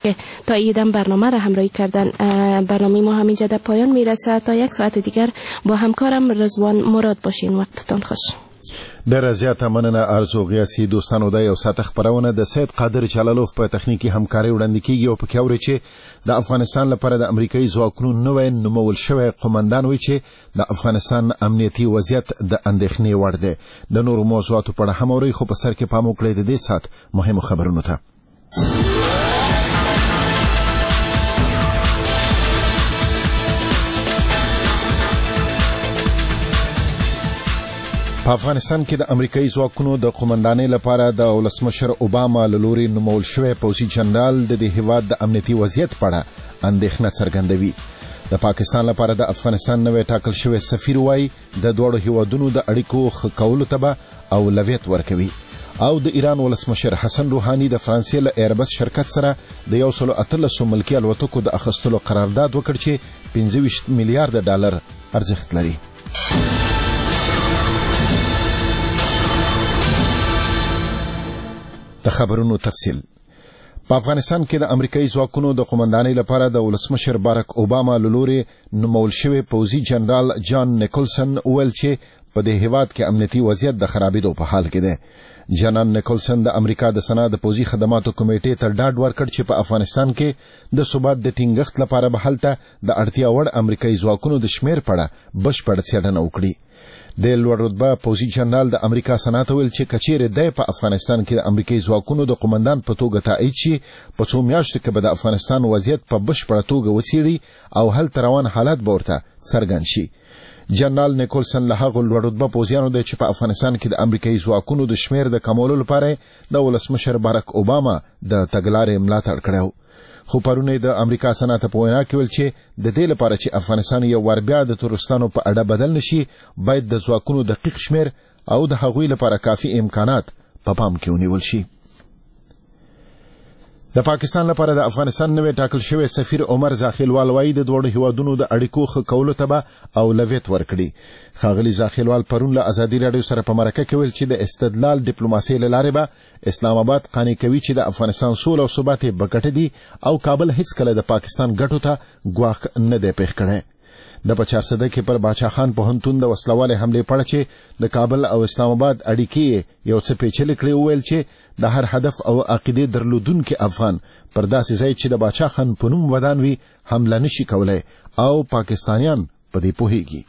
که تاییدم برنامه را همراهی کردن. برنامه ما همینجا در پایان میرسه. تا یک ساعت دیگر با همکارم رضوان مراد باشین. وقتتان خوش. ډېره زیاته مننه ارزو غیاسي. دوستانو دا یو ساعت خبرونه د سید قادر جلالوف په تخنیکی همکاري وړاندې کیږي او پکې اوري چې د افغانستان لپاره د امریکایي ځواکونو نوې نومول شوی قومندان وی چې د افغانستان امنیتي وضعیت د اندېښنې وړ دی. د نورو موضوعاتو په اړه هم اوري، خو په سر کې پام وکړئ د دې ساعت مهمو خبرونو ته. په افغانستان کې د امریکایي ځواکونو د قومندانۍ لپاره د ولسمشر اوباما له لوري نومول شوی پوځي جنرال د دې هیواد د امنیتي وضعیت په اړه اندېښنه څرګندوي. د پاکستان لپاره د افغانستان نوی ټاکل شوی سفیر وایي د دوړو هیوادونو د اړیکو ښه کولو ته به اولویت ورکوي. او د ایران ولسمشر حسن روحاني د فرانسې له ایربس شرکت سره د 113 ملکي الوتکو د اخیستلو قرارداد وکړ چې 25 میلیارډ ډالر ارزښت لري. د خبرونو تفصیل. په افغانستان کې د امریکایي ځواکونو د قومندانۍ لپاره د ولسمشر بارک اوباما له لوري نومول شوی پوځي جنرال جان نیکولسن ویل چې په دې هیواد کې امنیتي وضعیت د خرابېدو په حال کې دی. جنرال نیکولسن د امریکا د سنا د پوځي خدماتو کمیټې ته ډاډ ورکړ چې په افغانستان کې د ثبات د ټینګښت لپاره به هلته د اړتیا وړ امریکایي ځواکونو د شمیر په اړه بشپړ څېړنه وکړي. د لوړ رتبه پوځي جنرال د امریکا سنا ته ویل چې کچېرې دی په افغانستان کې د امریکایي ځواکونو د قومندان په توګه تایید شي، په څو میاشتو کې به د افغانستان وضعیت په بشپړه توګه وڅېړي او هلته روان حالات به ورته څرګند شي. جنرال نیکولسن له هغو لوړ رتبه پوځیانو دی چې په افغانستان کې د امریکایي ځواکونو د شمیر د کمولو لپاره د ولسمشر بارک اوباما د تګلارې ملاتړ کړی. خو پرونه د امریکا سنا ته په وینا کې ویل چې د دې لپاره چې افغانستان یو ور بیا د تورستانو په اډه بدل نشي، باید د ځواکونو دقیق شمیر او د هغوی لپاره کافي امکانات په پام کې ونیول شي. د پاکستان لپاره د افغانستان نوی ټاکل شوی سفیر عمر زاخیلوال وایي د دوړو هیوادونو د اړیکو ښه کولو ته به اولویت ورکړي. ښاغلي زاخیلوال پرون له ازادي راډیو سره په مرکه کې ویل چې د استدلال ډیپلوماسۍ له لارې به اسلام آباد قانع کوي چې د افغانستان سوله او ثبات یې بګټه دي او کابل هیڅکله د پاکستان ګټو ته ګواښ نه دی پېښ کړی. د په 400 کې پر باچا خان پوهنتون د وسلوالې حملې په اړه چې د کابل او اسلام آباد اړیکې یو څه پیچلې کړې وویل چې د هر هدف او عقیدې درلودونکي افغان پر داسې ځای چې د باچا خان په نوم ودان وي حمله نشي کولای او پاکستانیان په دې پوهیږي.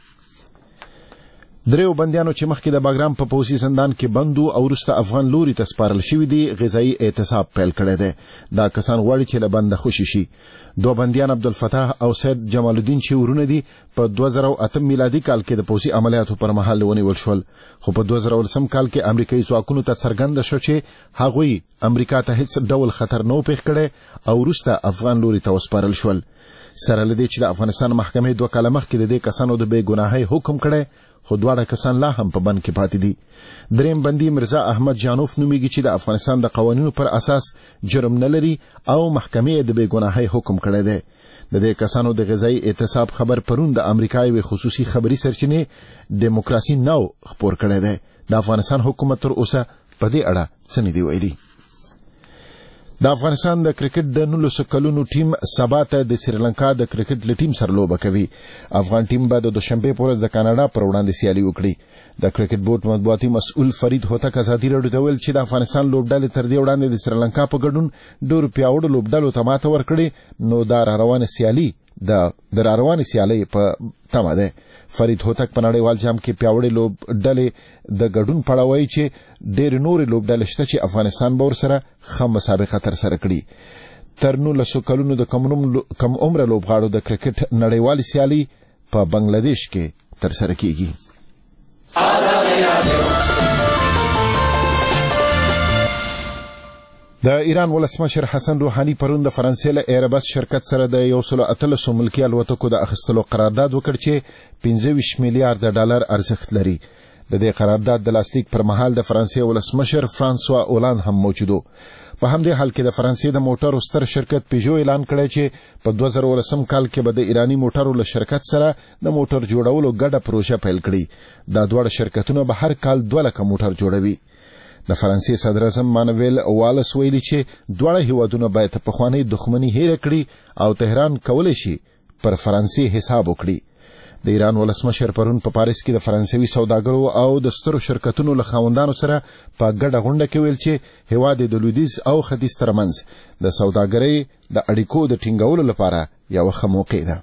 دریو بندیانو چې مخکې د باګرام په پوځي زندان کې بندو او وروسته افغان لوري ته سپارل شوي دي غذایي اعتصاب پیل کړی دی. دا کسان غواړي چې له بنده خوشي شي. دوه بندیان عبدالفتاح او سید جمال الدین چې ورونه دي په 2008 میلادي کال کې د پوځي عملیاتو پر مهال ونیول شول، خو په 2010 کال کې امریکایي ځواکونو ته څرګنده شو چې هغوی امریکا ته هیڅ ډول خطر نه پېښ کړی او وروسته افغان لوري ته وسپارل شول. سره له دې چې د افغانستان محکمې 2 کاله مخکې د دې کسانو د بې ګناهۍ حکم کړی، خو دواړه کسان لا هم په بند کې پاتې دي. دریم بندي مرزا احمد جانوف نومیږي چې د افغانستان د قوانینو پر اساس جرم نه لري او محکمې د بې ګناهۍ حکم کړی دی. د دې کسانو د غذایي اعتصاب خبر پرون د امریکا یوې خصوصي خبري سرچینې ډیموکراسي ناو خپور کړی دی. د افغانستان حکومت تر اوسه په دې اړه څه نه دی ویلي. د افغانستان د کرکټ د 19 کلونو ټیم سبا ته د سریلانکا د کرکټ له ټیم سره لوبه کوي. افغان ټیم به د دوشنبه په ورځ د کاناډا پر وړاندې سیالي وکړي. د کرکټ بورډ مطبوعاتي مسؤل فرید هوتک ازادي راډیو ته ویل چې د افغانستان لوبډلې تر دې وړاندې د سریلانکا په ګډون ډېرو پیاوړو لوبډلو ته ماته ورکړې، نو دا روانه سیالي د روانې سیالۍ په تمه ده. فرید هوتک په نړیوال جام کې پیاوړې لوبډلې د ګډون په اړه وایي چې ډېرې نورې لوبډلې شته چې افغانستان به ورسره ښه مسابقه ترسره کړي. تر 19 کلونو د کم عمره لوبغاړو د کرکټ نړیوالې سیالۍ په بنگلادیش کې ترسره کیږي. د ایران ولسمشر حسن روحاني پرون د فرانسې له ایربس شرکت سره د 113 ملکي الوتکو د اخیستلو قرارداد وکړ چې 25 میلیارډ ډالر ارزښت لري. د دې قرارداد د لاسلیک پر مهال د فرانسې ولسمشر فرانسوا اولاند هم موجود و. په همدې حال کې د فرانسې د موټرو ستر شرکت پیژو اعلان کړی چې په 2019 کال کې به د ایرانی موټرو له شرکت سره د موټر جوړولو ګډه پروژه پیل کړي. دا دواړه شرکتونه به هر کال 2 لک موټر جوړوي. د فرانسې صدر اعظم مانویل والس ویلي چې دواړه هیوادونه باید پخوانۍ دښمني هېره کړي او تهران کولی شي پر فرانسې حساب وکړي. د ایران ولسمشر پرون په پاریس کې د فرانسوي سوداګرو او د سترو شرکتونو له خاوندانو سره په ګډه غونډه کې ویل چې هیواد د لویدیځ او ختیځ ترمنځ د سوداګرۍ د اړیکو د ټینګولو لپاره یو ښه موقع ده.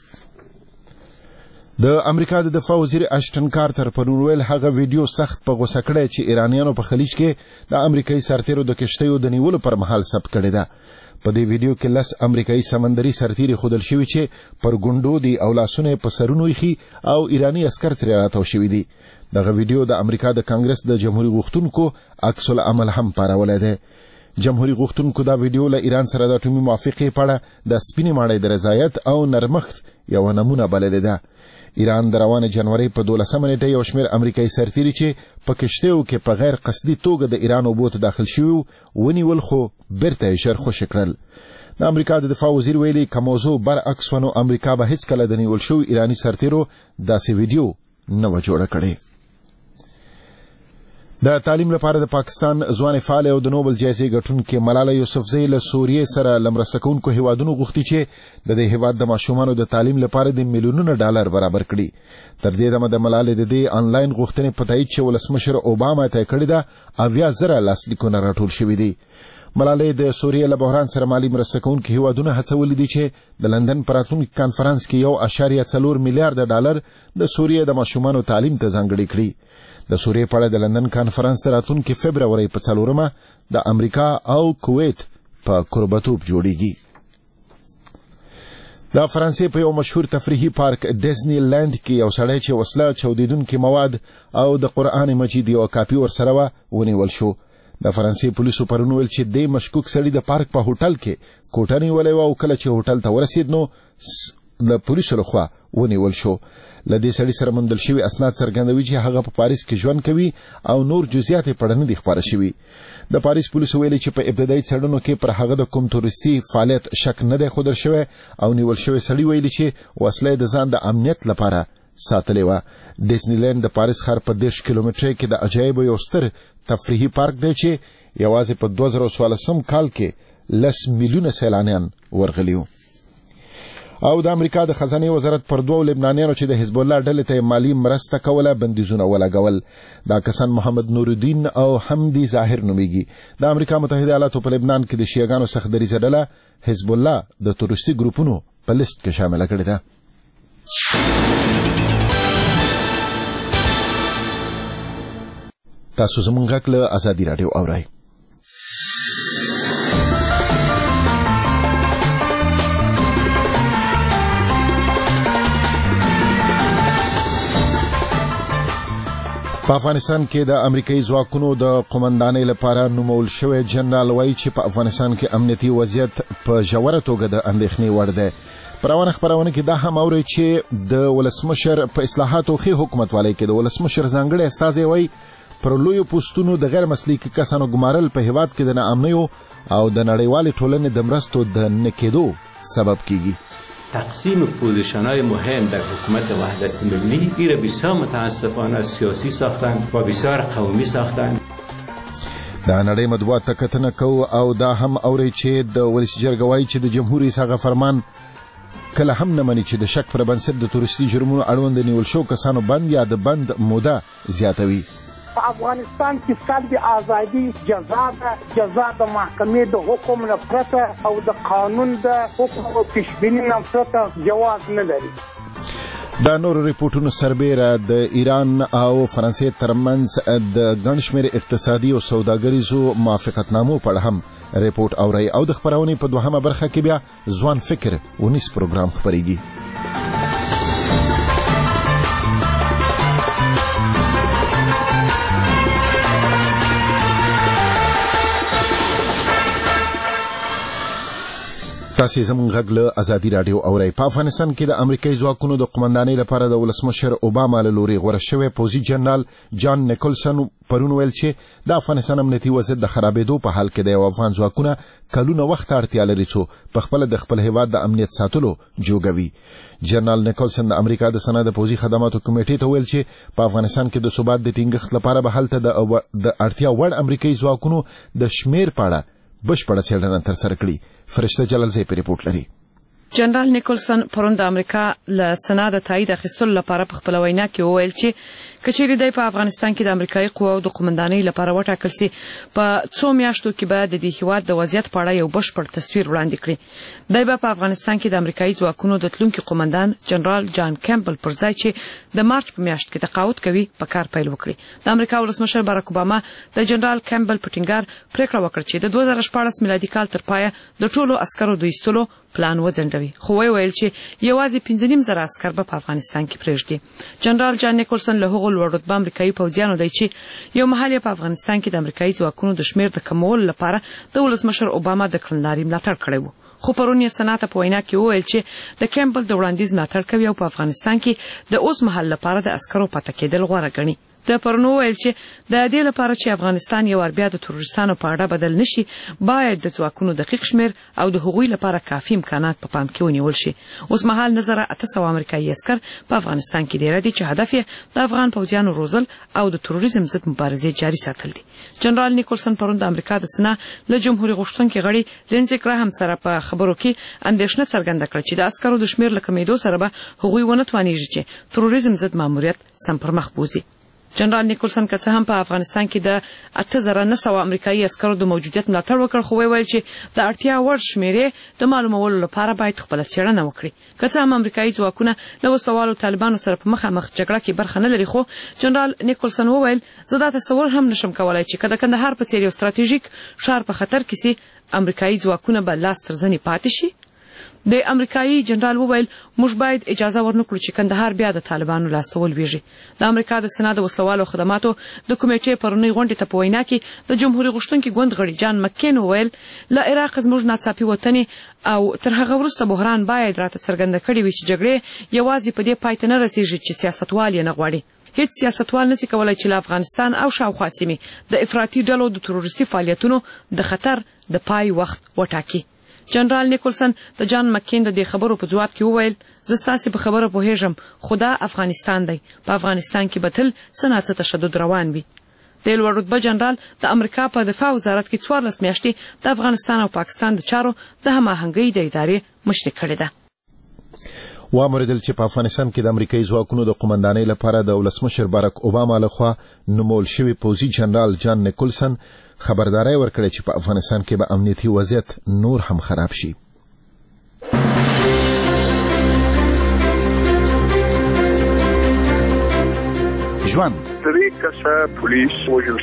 د امریکا د دفاع وزیر اشټن کارتر پرون ویل هغه ویډیو سخت په غوسه کړی چې ایرانیانو په خلیج کې د امریکایي سرتیرو د کشتیو د نیولو پر مهال ثبت کړې ده. په دې ویډیو کې 10 امریکایي سمندري سرتیري ښودل شوي چې پر ګونډو دي او لاسونه په سرونو ایښي او ایراني عسکر ترې راتاو شوي دي. دغه ویډیو د امریکا د کانګرس د جمهوریت غوښتونکو عکس العمل هم پارولی دی. جمهوریت غوښتونکو دا ویډیو له ایران سره د اټومي موافقې په اړه د سپینې ماڼۍ د رضایت او نرمښت یوه نمونه بللې ده. ایران د روانې جنورۍ په 12 نیټه یو شمېر امریکایي سرتیري چې په کشتیو کې په غیر قصدي توګه د ایران اوبو ته داخل شوي ونیول خو بیرته یې ژر خوشي کړل. د امریکا د دفاع وزیر ویلي که موضوع برعکس و نو امریکا به هیڅکله د نیول شوي ایراني سرتیرو داسې ویډیو نه وه جوړه کړې. د تعلیم لپاره د پاکستان ځوانې فعالې او د نوبل جایزې ګټونکې ملاله یوسفزۍ له سوریې سره له مرسته کوونکو هیوادونو غوښتي چې د دې هیواد د ماشومانو د تعلیم لپاره د میلیونونو ډالر برابر کړي. تر دې دمه د ملالې د دې آنلاین غوښتنې په تایید چې ولسمشر اوباما طی کړې ده 70,000 لاسلیکونه راټول شوي دي. ملالۍ د سوریې له بحران سره مالي مرسته کوونکي هیوادونه هڅولي دي چې د لندن په راتلونکي کانفرانس کې 1.4 میلیارډ ډالر د سوریې د ماشومانو تعلیم ته ځانګړي کړي. د سوریې په اړه د لندن کانفرانس د راتلونکي فبرورۍ په 4 د امریکا او کویت په قربتوب جوړیږي. د فرانسې په یو مشهور تفریحي پارک ډیزنی لینډ کې یو سړی چې وسله چاودیدونکي مواد او د قرآن مجید یو کاپي ورسره وه ونیول شو. د فرانسې پولیسو پرون ویل چې دې مشکوک سړي د پارک په هوټل کې کوټه نیولې وه او کله چې هوټل ته ورسید نو د پولیسو لخوا ونیول شو. له دې سړي سره موندل شوي اسناد څرګندوي چې هغه په پاریس کې ژوند کوي او نور جزئیات یې په اړه نه دي خپاره شوي. د پاریس پولیسو ویلي چې په ابتدایي څېړنو کې پر هغه د کوم تورستي فعالیت شک نه دی ښودل شوی او نیول شوی سړي ویلي چې وسله یې د ځان د امنیت لپاره ساتلې وه. ډیزنی لینډ د پاریس ښار په 10 کیلومترۍ کې د عجایبو یو ستر تفریحي پارک دی چې یوازې په 2014 کال کې 10 میلیونه سیلانیان ورغلي وو. او د امریکا د خزانې وزارت پر 2 لبنانیانو چې د حزب الله ډلې ته مالي مرسته کوله بندیزونه ولګول. دا کسان محمد نورالدین او حمدي ظاهر نومیږي. د امریکا متحده ایالاتو په لبنان کې د شیعاګانو سخت دریځه ډله حزب الله د تروریستي ګروپونو په لیست کې شامله کړې ده. تاسو زموږ غږ له ازادي راډیو اورئ. په افغانستان کې د امریکایي ځواکونو د قومندانۍ لپاره نومول شوی جنرال وایي چې په افغانستان کې امنیتي وضعیت په ژوره توګه د اندېښنې وړ دی. په روانه خپرونه کې دا هم اورئ چې د ولسمشر په اصلاحاتو ښې حکومتوالۍ کې د ولسمشر ځانګړی استازی وایي پر لویو پوسټونو د غیر مسلکي کسانو ګمارل په هیواد کې د ناامنیو او د نړیوالې ټولنې د مرستو د نه کېدو سبب کیږي. تقسیم پوزیشن‌های مهم در حکومت وحدت ملی را بسیار متاسفانه سیاسی ساختن و بسیار قومی ساختن. دا نړۍ مطبوعات ته کتنه کوو او دا هم اورئ چې د ولس جرګه وایي چې د جمهوریت هغه فرمان کله هم نه مني چې د شک پر بنسټ د تورستي جرمونو اړوند نیول شو کسانو بند یا د بند موده زیاتوي. په افغانستان کې سلب ازادي جزا ده، جزا د محکمې د حکم نه پرته او د قانون د حکم او پیشبیني نه پرته جواز نه لري. دا نور ریپورټونو سربیره د ایران او فرانسې ترمنځ د ګڼ شمېر اقتصادي او سوداګریزو موافقتنامو په اړه هم ریپورټ اورئ او د خپرونې په 2مه برخه کې بیا ځوان فکر ونیس پروګرام خپریږي. تاسو زموږ غږ له ازادي رادیو اورئ. په افغانستان کې د امریکایي ځواکونو د قومندانۍ لپاره د ولسمشر اوباما له لوري غوره شوی پوځي جنرال جان نیکولسن پرون ویل چې د افغانستان امنیتي وضعیت د خرابېدو په حال کې د یو افغان ځواکونه کلونه وخت اړتیا لري چې په خپل د خپل هیواد د امنیت ساتلو جوګوي. جنرال نیکولسن د امریکا د سنا د پوځي خدماتو کمیټې ته ویل چې په افغانستان کې د ثبات د ټینګښت لپاره به هلته د اړتیا وړ امریکایي ځواکونو د شمیر په اړه بشپړه څېړنه ترسره کړي. فرشته جلالزی په ریپورت لري. جنرال نیکولسن پرون د امریکا له سنا د تایید اخیستلو لپاره په خپل وینا کې وویل چې کچېرې دی په افغانستان کې د امریکایي قواو د قومندانۍ لپاره وټاکل سي په 2 میاشتو کې به د دې هیواد د وضعیت په اړه یو بشپړ تصویر وړاندې کړي. دی به په افغانستان کې د امریکایي ځواکونو د تلونکي قومندان جنرال جان کیمبل پر ځای چې د مارچ په میاشت کې تقاعد کوي په کار پیل وکړي. د امریکا ولسمشر باراک اوباما د جنرال کیمبل په ټینګار پریکړه وکړه چې د 2014 میلادي کال تر پایه د ټولو عسکرو د ایستلو پلان وځنډوي، خو ویل چې یوازې 15,000 عسکر به په افغانستان کې پرېږدي. جنرال جان نیکولسن له هغو لوړ رتبه امریکایي پوځیانو دی چې یو مهال په افغانستان کې د امریکایي ځواکونو د شمیر د کمولو لپاره د ولسمشر اوباما د کړنلارې ملاتړ کړی و. خو پرون یې سنا ته په وینا کې وویل چې د کیمبل د وړاندیز ملاتړ کوي او په افغانستان کې د اوس مهال لپاره د عسکرو پاتې کېدل غوره ګڼي. د پرون ویل چې د دې لپاره چې افغانستان یو بیا د تروریستانو په اړه بدل نشي، باید د ځواکونو دقیق شمیر او د هغوی لپاره کافي امکانات په پام کې ونیول شي. اوس مهال نظر 800 امریکایي عسکر په افغانستان کې ډیر دي چې هدف یې د افغان پوځیانو روزل او د تروریزم ضد مبارزې جاري ساتل دي. جنرال نیکولسن پرون د امریکا د سنا له جمهوریت غوښتونکي غړي لینزي ګراهام سره په خبرو کې اندېښنه څرګنده کړه چې د عسکرو د شمیر له کمیدو سره به هغوی ونه توانیږي چې تروریزم ضد ماموریت سم پر مخ بوزي. جنرال نیکولسن که څه هم په افغانستان کې د 8,900 امریکایي عسکرو د موجودیت ملاتړ وکړ، خو ویل چې د اړتیا وړ شمیرې د معلومولو لپاره باید خپل څېړنه وکړي. که څه هم امریکایي ځواکونه له وسلوالو طالبانو سره په مخامخ جګړه کې برخه نه لري، خو جنرال نیکولسن وویل زه دا تصور هم نشم کولای چې که د کندهار په څېر یو ستراتیژیک ښار په خطر کې سي امریکایي ځواکونه به لاس تر زنې پاتې شي. د امریکایي جنرال وویل موږ باید اجازه ورنکړو چې کندهار بیا د طالبانو لاسته ولویږي. د امریکا د سنا د وسلوالو خدماتو د کمیټې پرونی غونډې ته په وینا کې د جمهوریت غوښتونکي ګوند غړي جان مکین وویل له عراق زموږ ناڅاپي وطنې او تر هغه وروسته بحران باید راته څرګنده کړي وي چې جګړې یوازې په دې پای ته نه رسیږي چې سیاستوال یې نه غواړي. هیڅ سیاستوال نشي کولای چې له افغانستان او شاوخوا سیمې د افراطي ډلو د تروریستي فعالیتونو د خطر د پای وخت وټاکي. جنرال نیکولسن د جان مکین د دې خبرو په جواب کې وویل زه ستاسې په خبره پوهېږم، خو دا افغانستان دی، په افغانستان کې به تل څه ناڅه تشدد روان وي. د لوړ رتبه جنرال د امریکا په دفاع وزارت کې 14 میاشتې د افغانستان او پاکستان د چارو د هماهنګۍ د ادارې مشري کړې ده. وامریدل چې په افغانستان کې د امریکایي ځواکونو د قومندانۍ لپاره د ولسمشر باراک اوباما لخوا نومول شوی پوځي جنرال جان نیکولسن خبرداري ورکړه چې په افغانستان کې به امنیتي وضعیت نور هم خراب شي. ژوند پولیس وژل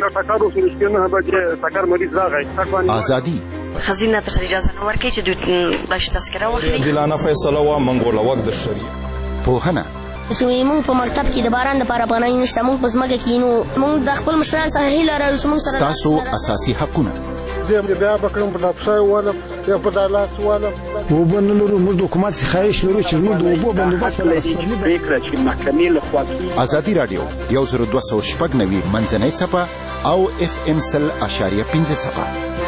شوي ازادي خزینه تر اجازه نه ورکړي چې دوی باش تذکره واخلي. عادلانه فیصله و منګول وخت د شری پوهنه چې موږ په مکتب کې د باران لپاره پناه نشته، موږ په ځمکه کې نو موږ د خپل مشران سره هیله لرو چې موږ سره تاسو اساسي حقونه زه بیا بکرم په لابشای ولم یا په دالاس ولم وبن لرو موږ د حکومت څخه خواهش لرو چې موږ د اوبو بندوبست پریکړه چې محکمې لخوا کیږي. ازادي رادیو 102.9 منځنۍ څپه او FM 100.5 څپه.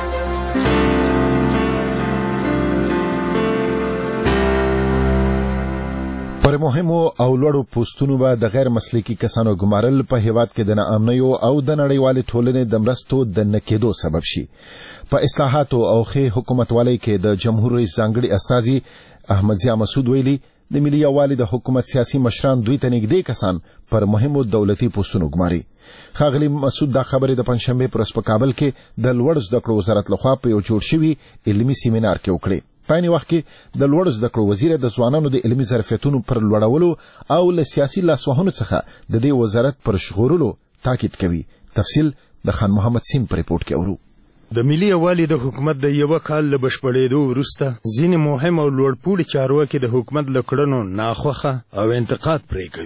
پر مهمو او لوړو پوسټونو به د غیر مسلکي کسانو ګمارل په هیواد کې د ناامنیو او د نړیوالې ټولنې د مرستو د نه کېدو سبب شي. په اصلاحاتو او ښې حکومتوالۍ کې د جمهور رئیس ځانګړي استازي احمد ضیا مسعود ویلي د ملي یووالي د حکومت سیاسي مشران دوی ته نږدې کسان پر مهمو دولتي پوسټونو ګماري. ښاغلي مسعود دا خبرې د پنځشنبې پر ورځ په کابل کې د لوړ زده کړو وزارت لخوا په یو جوړ شوي علمي سیمینار کې وکړې. په عین وخت کې د لوړ زده کړو وزیر د ځوانانو د علمي ظرفیتونو پر لوړولو او له سیاسي لاسوهنو څخه د دې وزارت پر ژغورلو تاکید کوي. تفصیل د خان محمد سیم په ریپورت کې اورو. د ملي یووالي د حکومت د یو کال له بشپړېدو وروسته ځینې مهم او لوړپوړي چارواکي د حکومت له کړنو ناخوښه او انتقاد پرې کوي.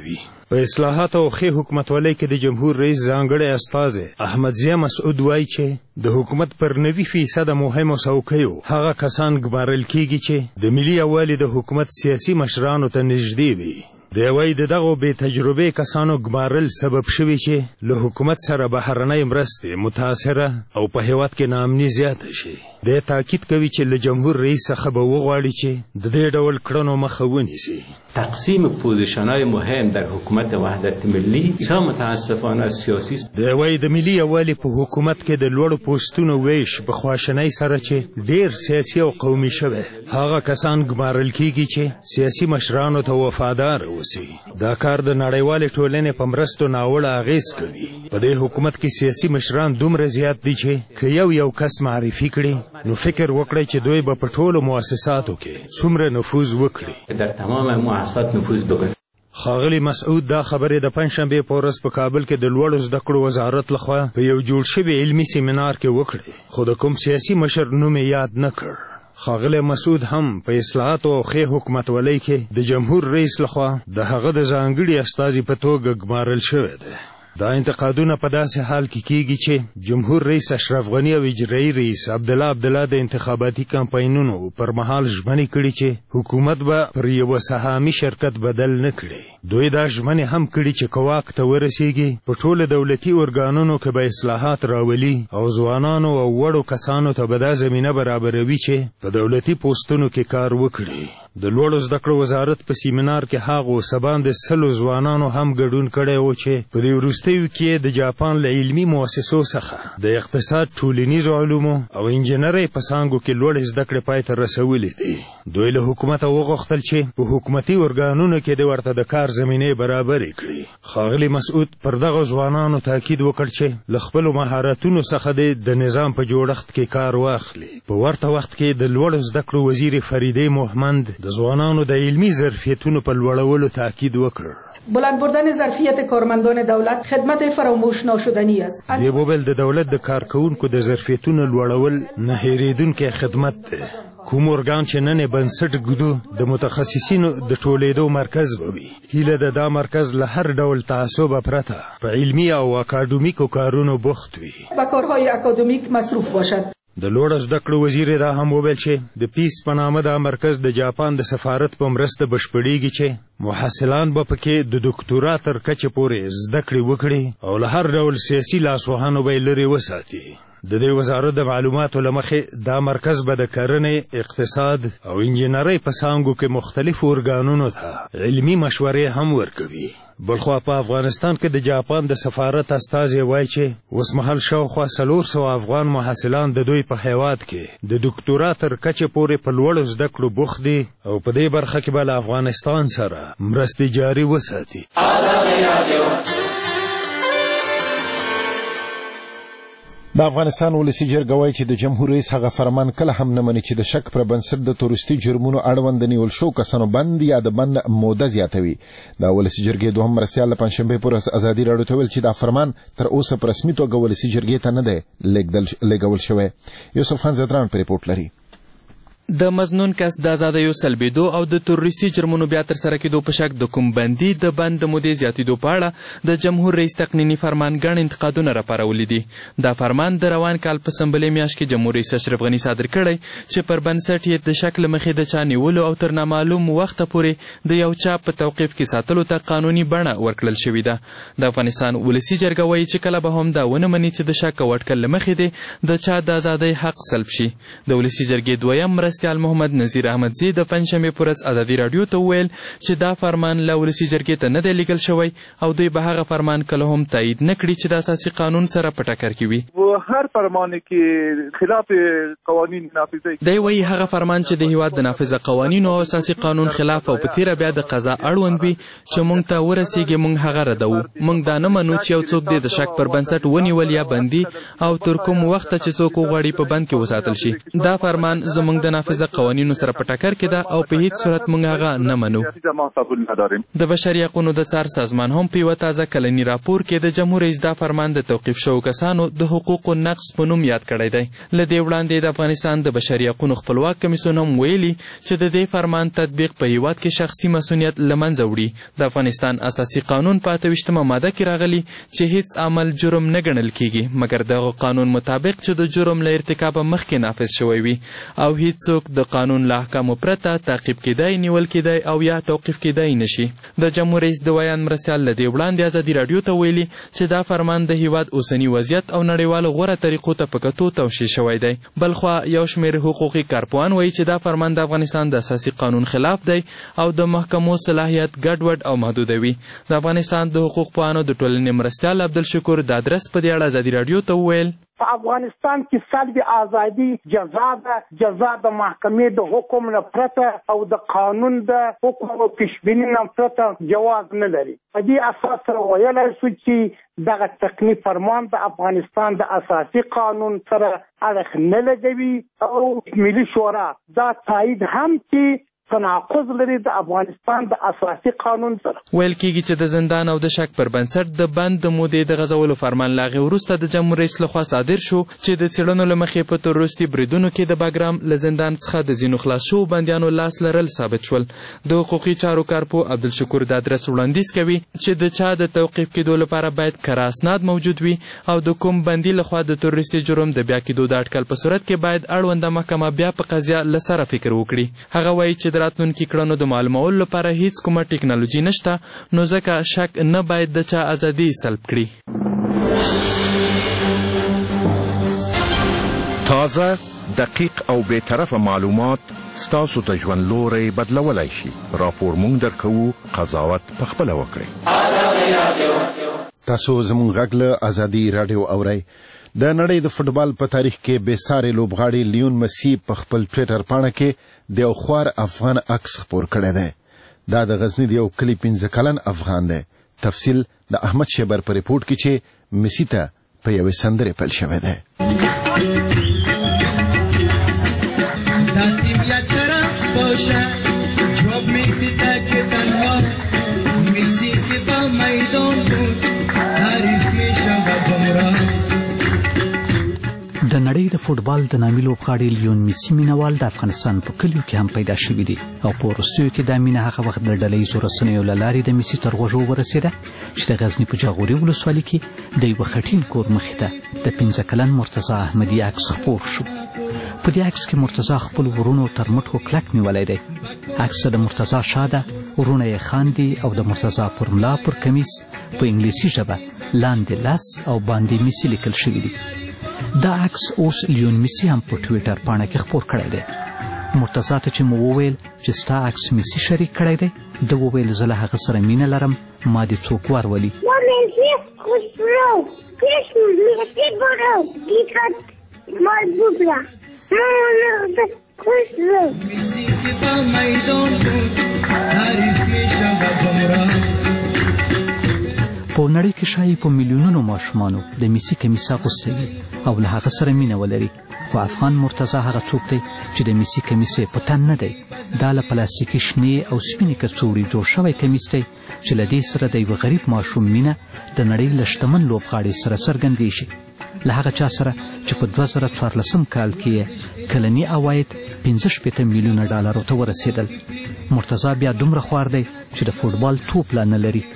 په اصلاحات او ښې حکومتولۍ کې د جمهور رئیس ځانګړی استازی احمدضیاء مسعود وایي چې د حکومت پر 90% مهمو څوکیو هغه کسان ګمارل کیږي چې د ملي یووالي د حکومت سیاسي مشرانو ته نږدې وي. دی وایي د دغو بې تجربې کسانو ګمارل سبب شوي چې له حکومت سره بهرنۍ مرستې متاثره او په هیواد کې ناامني زیاته شي. دی تاکید کوي چې له جمهور رئیس څخه به وغواړي چې د دې ډول کړنو مخه ونیسي. تقسیم پوزیشن‌های مهم در حکومت وحدت ملی بسیار متاسفانه سیاسی است. دی وایي د ملي یووالي په حکومت کې د لوړو پوستونو ویش په خواشنۍ سره چې ډیر سیاسي او قومي شوی هغه کسان ګمارل کیږي چې سیاسي مشرانو ته وفادار اوسي. دا کار د نړیوالې ټولنې په مرستو ناوړه اغیز کوي. په دې حکومت کې سیاسي مشران دومره زیات دي چې که یو کس معرفي کړي نو فکر وکړئ چې دوی به په ټولو مؤسساتو کې څومره نفوذ وکړي. در تمام مؤسسات نفوذ بکنه. ښاغلي مسعود دا خبرې د پنجشنبې په ورځ په کابل کې د لوړو زده کړو وزارت لخوا په یو جوړ شوي علمي سیمینار کې وکړې، خو د کوم سیاسي مشر نوم یې یاد نه کړ. ښاغلی مسعود هم په اصلاحاتو او ښې حکومتولۍ کې د جمهور رئیس لخوا د هغه د ځانګړي استازي په توګه ګمارل شوی دی. دا انتقادونه په داسې حال کې کیږي چې جمهور رئیس اشرف غني او اجرایي رئیس عبدالله د انتخاباتي کمپاینونو پر مهال ژمنې کړي چې حکومت به پر یوه سهامي شرکت بدل نه کړي. دوی دا ژمنې هم کړي چې که واک ته ورسیږي په ټولو دولتي ارګانونو کې به اصلاحات راولي او ځوانانو او وړو کسانو ته به دا زمینه برابروي چې په دولتي پوستونو کې کار وکړي. د لوړو زده کړو وزارت په سیمینار کې هغو سباندې 100 ځوانانو هم ګډون کړی و چې په دې وروستیو کې د جاپان له علمي مؤسسو څخه د اقتصاد، ټولنیزو علومو او انجنیرۍ په څانګو کې لوړې زده کړې پای ته رسولې دي. دوی له حکومته وغوښتل چې په حکومتي ارګانونو کې د ورته د کار زمینې برابرې کړي. ښاغلي مسعود پر دغه ځوانانو تاکید وکړ چې له خپلو مهارتونو څخه د نظام په جوړښت کې کار واخلي. په ورته وخت کې د لوړو زده کړو وزیر فریده محمد د ځوانانو د علمي ظرفیتونو په لوړولو تاکید وکړ. بلند بردن ظرفیت کارمندان دولت خدمت فراموش ناشدنی است. دی وویل د دولت د کارکوونکو د ظرفیتونو لوړول نه هېرېدونکی خدمت دی. کوم ارګان چې نن بنسټ ږدو د متخصصینو د ټولېدو مرکز به وي. هیله ده دا مرکز له هر ډول تعصب پرته په علمي او اکاډمیکو کارونو بوخت وي. به کارهای اکادمیک مصروف باشد. د لوړو زده کړو وزیر دا هم وویل چې د پیس په نامه دا مرکز د جاپان د سفارت په مرسته بشپړېږي چې محصلان به پکې د دکتورا تر کچې پورې زده کړې وکړي او له هر ډول سیاسي لاسوهنو به یې لرې وساتي. د دې وزارت د معلوماتو له مخې دا مرکز به د کرنې، اقتصاد او انجنیرۍ په څانګو کې مختلفو ارګانونو ته علمي مشورې هم ورکوي. بلخوا په افغانستان کې د جاپان د سفارت استازی وایي چې اوسمهال شاوخوا 400 افغان محصلان د دوی په هیواد کې د دکتورا تر کچې پورې په لوړو زده کړو بوخت دي او په دې برخه کې به له افغانستان سره مرستې جاري وساتي. د افغانستان ولسي جرګه وایي چې د جمهور رئیس هغه فرمان کله هم نه مني چې د شک پر بنسټ د تورستي جرمونو اړوند نیول شو کسانو بند یا د بند موده زیاتوي. د ولسي جرګې دوهم مرستیال د پنجشنبې په ورځ ازادي راډیو ته ویل چې دا فرمان تر اوسه په رسمي توګه ولسي جرګې ته نه دی لېږل شوی. یوسف خان زدران په ریپورټ لري. د مظنون کس د ازادیو سلبېدو او د تروریستي جرمونو بیا ترسره کېدو په شک د کوم بندي د بند د مودې زیاتېدو په اړه د جمهور رئیس تقنیني فرمان ګڼ انتقادونه راپارولي دي. دا فرمان د روان کال په سنبلې میاشت کې جمهور رئیس اشرف غني صادر کړی چې پر بنسټ یې د شک له مخې د چا نیولو او تر نامعلوم وخته پورې د یو چا په توقیف کې ساتلو ته قانوني بڼه ورکړل شوې ده. د افغانستان ولسي جرګه وایي چې کله به هم دا ونه مني چې د شک او اټکل له مخې دی د چا د ازادۍ حق سلب شي. د ولسي جرګې دویم مرستیال محمد نذیر احمدزي د پنجشنبې په ورځ ازادي راډیو ته وویل چې دا فرمان له ولسي جرګې ته نه دی لیږل شوی او دوی به هغه فرمان کله هم تایید نه کړي چې د اساسي قانون سره په ټکر کې وي. هر فرمان کې خلاف قوانین نافذ دی وایي هغه فرمان چې د هیواد د نافذه قوانینو او اساسي قانون خلاف او په تیره بیا د قضا اړوند وي چې موږ ته ورسیږي موږ هغه ردوو. موږ دا نه منو چې یو څوک د شک پر بنسټ ونیول یا بندي او تر کوم وخته چې څوک وغواړي په بند کې وساتل شي. دا فرمان زموږ د نافذه قوانینو سره په ټکر کې ده او په هیڅ صورت موږ هغه نه منو. د بشري حقوقو د څار سازمان هم په یوه تازه کلني راپور کې د جمهور رئیس دا فرمان د توقیف شوو کسانو د حقوقو نقض په نوم یاد کړی دی. له دې وړاندې د افغانستان د بشري حقوقو خپلواک کمیسیون هم ویلي چې د دې فرمان تطبیق په هیواد کې شخصي مسؤلیت له منځه وړي. د افغانستان اساسي قانون په 28مه ماده کې راغلی چې هیڅ عمل جرم نه ګڼل کیږي مګر دغه قانون مطابق چې د جرم له ارتکابه مخکې نافذ شوی وي او هیڅوک د قانون له احکامو پرته تعقیب کیدای، نیول کیدای او یا توقیف کیدای نشي. د جمهور رئیس د ویان مرستیال له دې وړاندې ازادي راډیو ته ویلي چې دا فرمان د هیواد اوسنی وضعیت او نړیوالو غوره طریقو ته په کتو توشیح شوی دی. بلخوا یو شمېر حقوقي کارپوهان وایي چې دا فرمان د افغانستان د اساسي قانون خلاف دی او د محکمو صلاحیت ګډوډ او محدودوي. د افغانستان د حقوق پوهانو د ټولنې مرستیال عبدالشکور د ادرس په دې اړه ازادي راډیو ته وویل په افغانستان کې سلب ازادي جزا ده، جزا د محکمې د حکم نه پرته او د قانون د حکم او پیشبیني نه پرته جواز نه لري. په دې اساس سره ویلی شو چې دغه تقنیني فرمان د افغانستان د اساسي قانون سره اړخ نه لګوي او ملي شورا دا تایید هم چې تناقض لري د افغانستان د اساسي قانون سره. ویل کېږي چې د زندان او د شک پر بنسټ د بند د مودې د غځولو فرمان له هغې وروسته د جمهور رئیس لخوا صادر شو چې د څېړنو له مخې په تروریستي بریدونو کې د باګرام له زندان څخه د ځینو خلاص شوو بندیانو لاس لرل ثابت شول. د حقوقي چارو کارپوه عبدالشکور د ادرس وړاندیز کوي چې د چا د توقیف کېدو لپاره باید کره اسناد موجود وي او د کوم بندي لخوا د تروریستي جرم د بیا کېدو د اټکل په صورت کې باید اړونده محکمه بیا په قضیه له سره فکر وکړي. هغه وایي چې راتلونکي کړنو د معلومولو لپاره هیڅ کومه ټکنالوژي نشته نو ځکه شک نه باید د چا ازادي سلب کړي. تازه، دقیق او بې طرفه معلومات ستاسو ته ژوند لوری بدلولی شي. راپور مونږ درکوو، قضاوت پخپله وکړئ. تاسو زموږ غږ له ازادي راډیو اورئ. د نړۍ د فوټبال په تاریخ کې بې ساري لوبغاړي لیون مسي په خپل ټویټر پاڼه کې د یو خوار افغان عکس خپور کړی دی. دا د غزني د یو کلي 15 کلن افغان دی. تفصیل د احمد شیبر په ریپورټ کې چې مسي ته په یوې سندرې پیل شوی دی. د نړۍ د فوټبال د نامي لوبغاړي لیون میسي مینوال د افغانستان په کلیو کې هم پیدا شوي دي او په وروستیو کې دا مینه هغه وخت د ډلهییزو رسنیو له لارې د میسي تر غوږو ورسېده چې د غزني په جاغوري ولسوالۍ کې د یوه خټین کور مخې ته د 15 کلن مرتضی احمدي عکس خپور شو. په دې عکس کې مرتضی خپل ورونو تر مټو کلک نیولی دی. عکس د مرتضی شا ده، ورونه یې خاندي او د مرتضی پر ملا پر کمیس په انګلیسي ژبه لاندې لاس او باندې میسي لیکل شوي دي. دا عکس اوس لیون میسي هم په ټویټر پاڼه کې خپور کړی دی. مرتضی ته چې مو وویل چې ستا عکس میسي شریک کړی دی، ده وویل زه له هغه سره مینه لرم، ما دې څوک ورولي. په نړۍ کې شایي په میلیونونو ماشومانو د میسي کمیس اغوستی وي او له هغه سره مینه ولري، خو افغان مرتضی هغه څوک دی چې د میسي کمیس یې په تن نه دی. دا له پلاستیکي شنې او سپینې کڅوړې جوړ شوی کمیس دی چې له دې سره د یوه غریب ماشوم مینه د نړۍ له شتمن لوبغاړي سره څرګندېږي. له هغه چا سره چې په 2014 کال کې کلني عواید 65 میلیونه ډالرو ته ورسېدل. مرتضی بیا دومره خوار دی چې د فوټبال توپ لا نه لري.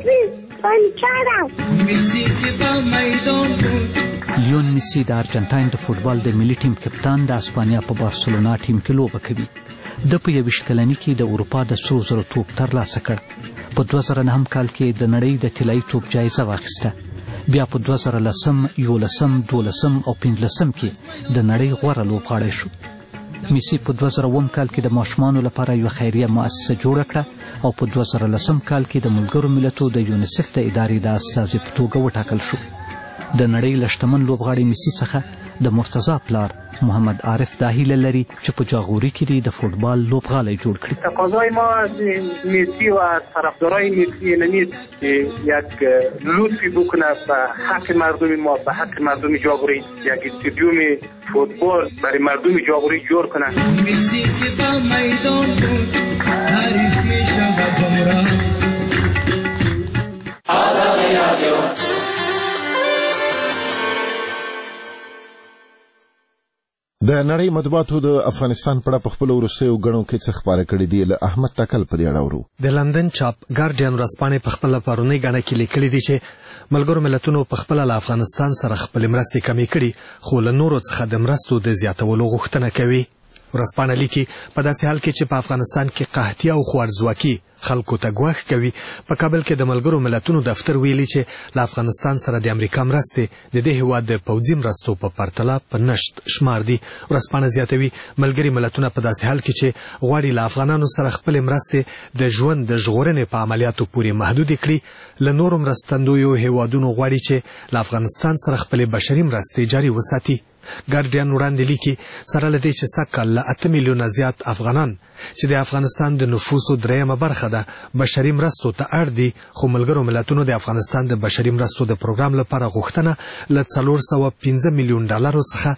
لیون میسي د ارجنټاین د فوټبال د ملي ټیم کپتان د اسپانیا په بارسلونا ټیم کې لوبه کوي. د په 21 کلني کې د اروپا د سرو زرو توپ ترلاسه کړ. په 2009 کال کې د نړۍ د طلایي توپ جایزه واخیسته. بیا په 2010، 11، 12 او 15 کې د نړۍ غوره لوبغاړی شو. میسي په 2000 کال کې د ماشومانو لپاره یوه خیریه مؤسسه جوړه کړه او په 2010 کال کې د ملګرو ملتو د یونیسف د ادارې د استازي په توګه وټاکل شو. د نړۍ له شتمن لوبغاړي میسي څخه د مرتضی پلار محمد عارف دا هیله لري چې په جاغوري کې د فوتبال لوبغالی جوړ کړي. تقاضای ما مسی و طرفدارای مسی نیست که یک لطفی بکنه به حق مردم ما، به حق مردم جاغوری، یک استادیوم فوتبال برای مردم جاغوری جور کنه. مسی که با میدان بود حریف میشه و گمراه. آزادی رادیو د نړۍ مطبوعاتو د افغانستان په اړه په خپلو وروستیو ګڼو کې څه خپاره کړي دي. له احمد تکل په دې اړه ورو. د لندن چاپ ګارډین ورځپاڼې په خپله پرونۍ ګڼه کې لیکلي دي چې ملګرو ملتونو په خپله له افغانستان سره خپلې مرستې کمې کړي، خو له نورو څخه د مرستو د زیاتولو غوښتنه کوي. ورځپاڼه لیکي په داسې حال کې چې په افغانستان کې قحطي او خوارځواکي خلکو ته ګواښ کوي، په کابل کې د ملګرو ملتونو دفتر ویلي چې له افغانستان سره د امریکا مرستې د دې هېواد د پوځي مرستو په پرتله په نشت شمار دي. ورځپاڼه زیاتوي ملګري ملتونه په داسې حال کې چې غواړي له افغانانو سره خپلې مرستې د ژوند د ژغورنې په عملیاتو پورې محدودې کړي، له نورو مرستندویو هېوادونو غواړي چې له افغانستان سره خپلې بشري مرستې جاري وساتي. ګارډین وړاندې لیکي سره له دې چې سږکال له 8 میلیونه زیات افغانان چې د افغانستان د نفوسو دریمه برخه ده بشري مرستو ته اړ دي، خو ملګرو ملتونو د افغانستان د بشري مرستو د پروګرام لپاره غوښتنه له 415 میلیون ډالرو څخه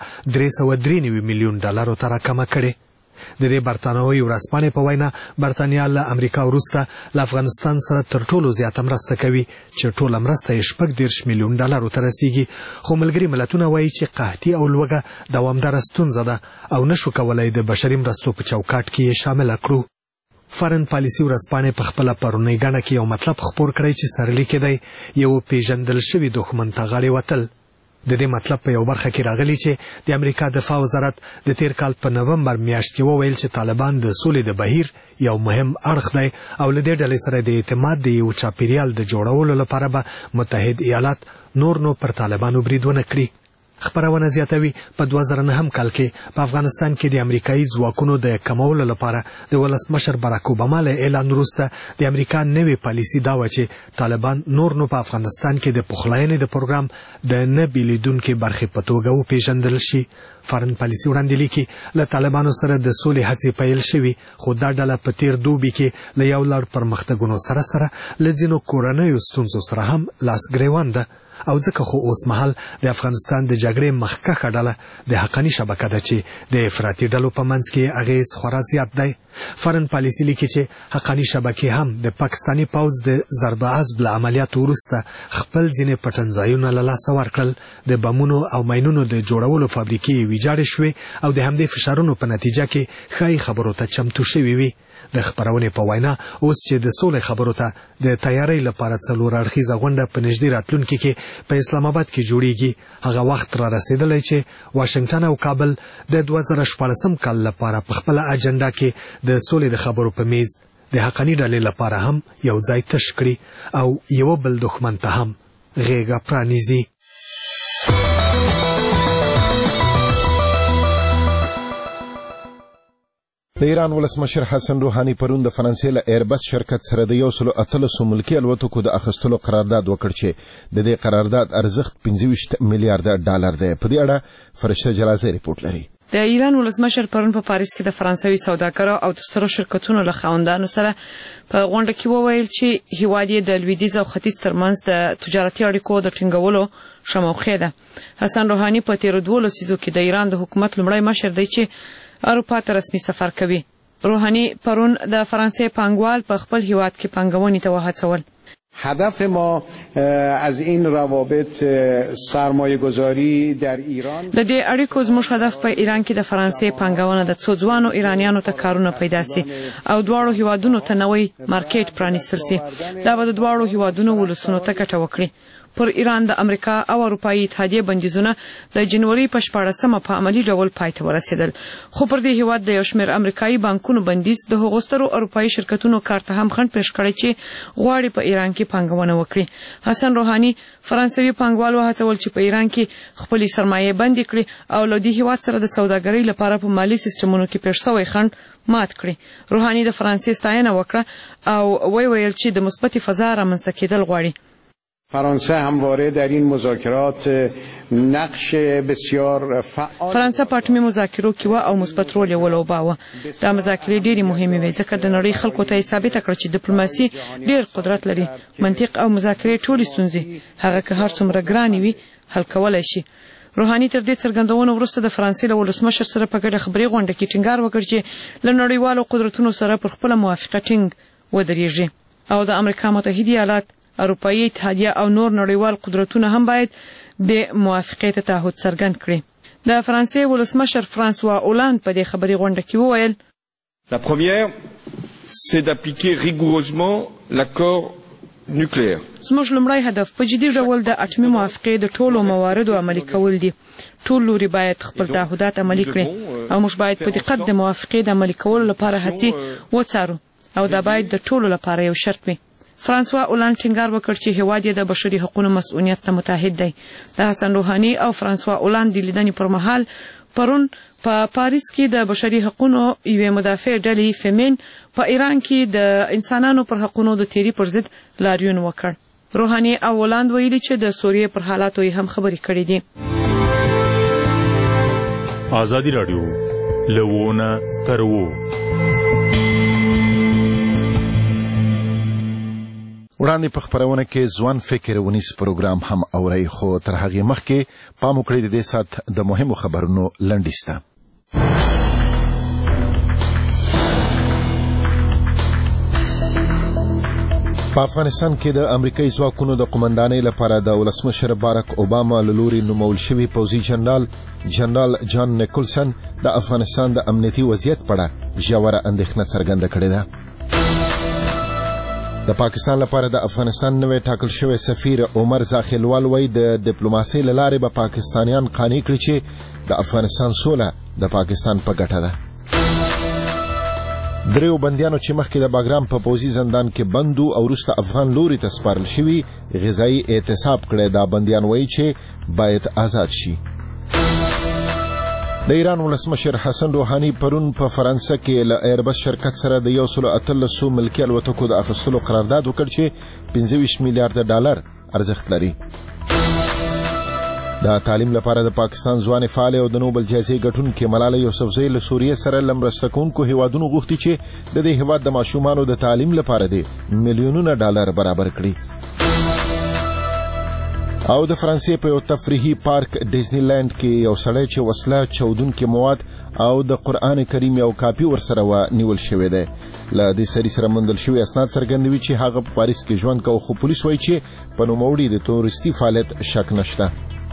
393 میلیون ډالرو ته راکمه کړې. د دې برتانوي ورځپاڼې په وینا برتانیا له امریکا وروسته له افغانستان سره تر ټولو زیاته مرسته کوي چې ټوله مرسته یې 14 میلیون ډالرو ته رسیږي، خو ملګري ملتونه وایي چې قحطي او لوږه دوامداره ستونزه ده او نشو کولی د بشري مرستو په چوکاټ کې یې شامله کړو. فارن پالیسي ورځپاڼې په خپله پرونۍ ګڼه کې یو مطلب خپور کړی چې سرلیکې دی یو پیژندل شوي دښمن ته غاړې وتل. د دې مطلب په یو برخه کې راغلی چې د امریکا دفاع وزارت د تیر کال په نومبر میاشت کې وویل چې طالبان د سولې د بهیر یو مهم اړخ دی او له دې ډلې سره د اعتماد د یو چاپیریال د جوړولو لپاره به متحد ایالات نور پر طالبانو برید ونه کړي. خبرونه زیاتوي په 2009 کال کې په افغانستان کې د امریکایي ځواکونو د کمولو لپاره د ولسمشر باراک اوباما له اعلان وروسته د امریکا نوې پالیسي دا و چې طالبان نور په افغانستان کې د پخلاینې د پروګرام د نه بیلیدونکې برخې په توګه وپېژندل شي. فارن پالیسي وړاندې لیکي له طالبانو سره د سولې هڅې پیل شوي، خو دا ډله په تیر دوبي کې له یو لړ پرمختګونو سره له ځینو کورنیو ستونزو سره هم لاس ګریوان ده او ځکه خو اوس مهال د افغانستان د جګړې مخکښه ډله د حقاني شبکه ده چې د افراطي ډلو په منځ کې اغیز خورا زیات دی. فارن پالیسي لیکي چې حقاني شبکې هم د پاکستاني پوځ د ضربه عضب له عملیاتو وروسته خپل ځینې پټنځایونه له لاسه ورکړل، د بمونو او ماینونو د جوړولو فابریکې ویجاړې شوې او د همدې فشارونو په نتیجه کې ښایي خبرو ته چمتو شوي وي. د خبرونې په وینا اوس چې د سولې خبرو ته د تیاری لپاره 4 اړخیزه غونډه په نږدې راتلونکي کې په اسلام آباد کې جوړیږي، هغه وخت را رسیدلی چې واشنگټن او کابل د 2014 کال لپاره په خپله اجنډا کې د سولې د خبرو په میز د حقاني ډلې لپاره هم یو ځای تش کړي او یو بل دښمن ته هم غېږه پرانیزي. د ایران ولسمشر حسن روحاني پرون د فرانسې له ایربس شرکت سره د 113 ملکي الوتکو د اخیستلو قرارداد وکړ چې د دې قرارداد ارزښت 25 میلیارډ ډالر دی. په دې اړه فرشته جلازی ریپورت لري. د ایران ولسمشر پرون په پاریس کې د فرانسوي سوداګرو او د سترو شرکتونو له خاوندانو سره په غونډه کې وویل چې هیواد یې د لویدیځ او ختیځ ترمنځ د تجارتي اړیکو د ټینګولو شموخه ده. حسن روحاني په تیر 2 لسیزو کې د ایران د حکومت لومړی مشر دی چې اروپا ته رسمي سفر کوي. روحانی پرون د فرانسې پانګوال په خپل هیواد کې پانګونې ته وهڅول. هدف ما از این روابط سرمایه‌گذاری در ایران د دې اړیکو زموږ هدف په ایران کې د فرانسې پانګونه د څو ځوانو ایرانیانو ته کارونه پیدا سي او دواړو هیوادونو ته نوې مارکیټ پرانیستل سي. دا به د دواړو هیوادونو ولسونو ته ګټه وکړي. پر ایران د امریکا او اروپאי اتحادیه بندیزونه د جنوري په 14مه په عملی ډول پای ته ورسېدل، خو پر دې هیواد د یو شمېر امریکایي بانکونو بندیز د هغو سترو اروپאי شرکتونو کار ته هم خنډ پېښ کړی چې غواړي په ایران کې پانګونه وکړي. حسن روحاني فرانسوي پانګوال وهڅول چې په ایران کې خپلې سرمایې بندي کړي او له دې هیواد سره د سوداګرۍ لپاره په مالی سیستمونو کې پېښ شوی خنډ مات کړي. روحاني د فرانسې ستاینه وکړه او ویل چې د مثبتې فضا رامنځته کېدل غواړي. فرانسه همواره در این مذاکرات نقش بسیار فعال فرانسه په اټومي مذاکرو کې و او مثبت رول یې ولوباوه. دا مذاکرې ډېرې مهمې وې ځکه د نړۍ خلکو ته یې ثابته کړه چې ډیپلوماسي ډېر قدرت لري. منطق او مذاکرې ټولې ستونزې هغه که هر څومره ګرانې وي حل کولی شي. روحاني تر دې څرګندونو وروسته د فرانسې له ولسمشر سره په ګډه خبري غونډه کې ټینګار وکړ چې له نړیوالو قدرتونو سره پر خپله موافقه ټینګ ودرېږي او د امریکا متحده ایالات، اروپایي اتحادیه او نور نړیوال قدرتونه هم باید د موافقې ته تعهد څرګند کړي. د فرانسې ولسمشر فرانسوا اولاند په دې خبري غونډه کې وویل: La première, c'est d'appliquer rigoureusement l'accord nucléaire. زموږ لومړی هدف په جدي ډول د اټومي موافقې د ټولو مواردو عملي کول دي. ټول لوري باید خپل تعهدات عملي کړي او موږ باید په دقت د موافقې د عملي کولو لپاره هڅې وڅارو او دا باید د ټولو لپاره یو شرط وي. فرانسوا اولاند ټینګار وکړ چې هیواد یې د بشري حقوقو مسؤلیت ته متحد دی. د حسن روحاني او فرانسوا اولاند د لیدنې پر مهال پرون په پاریس کې د بشري حقوقو یوې مدافع ډلې فیمین په ایران کې د انسانانو پر حقوقو د تیری پر ضد لاریون وکړ. روحاني او اولاند ویلي چې د سوریې پر حالاتو یې هم خبرې کړې دي. ازادي رادیو لونه ترو وړاندې په خبرونه کې ځوان فکر ونیس پروګرام هم اوري، خو تر هغه مخکې پام وکړئ د دې سات د مهمو خبرونو لنډیسته. په افغانستان کې د امریکایي ځواکونو د قومندانۍ لپاره د ولسمشر باراک اوباما له لوري نومول شوي پوځي جنرال جان نیکولسن د افغانستان د امنیتي وضعیت په اړه ژوره اندېښنه څرګنده کړې ده. د پاکستان لپاره د افغانستان نوی ټاکل شوی سفیر عمر زاخیلوال وایي د ډیپلوماسۍ له لارې به پاکستانیان قانع کړي چې د افغانستان سوله د پاکستان په ګټه ده. دریو بندیانو چې مخکې د باګرام په پوځي زندان کې بندو او وروسته افغان لوري ته سپارل شوي غذایي اعتصاب کړی. دا بندیان وایي چې باید آزاد شي. د ایران ولسمشر حسن روحاني پرون په فرانسه کې له ایربس شرکت سره د 113 ملکي الوتکو د اخیستلو قرارداد وکړ چې 25 میلیارډ ډالر ارزښت لري. د تعلیم لپاره د پاکستان ځوانې فعال او د نوبل جایزې ګټونکې ملاله یوسفزۍ له سوریې سره له مرسته کوونکو هیوادونو غوښتي چې د دې هیواد د ماشومانو د تعلیم لپاره د میلیونونه ډالر برابر کړي. او د فرانسې په یو تفریحي پارک ډیزنی لینډ کې یو سړی چې وسله چاودونکي مواد او د قرآن کریم یو کاپي ورسره ونیول شوی دی. له دې سړي سره موندل شوي اسناد څرګندوي چې هغه په پاریس کې ژوند کوي، خو پولیس وایي چې په نوموړي د تورستي فعالیت شک نشته.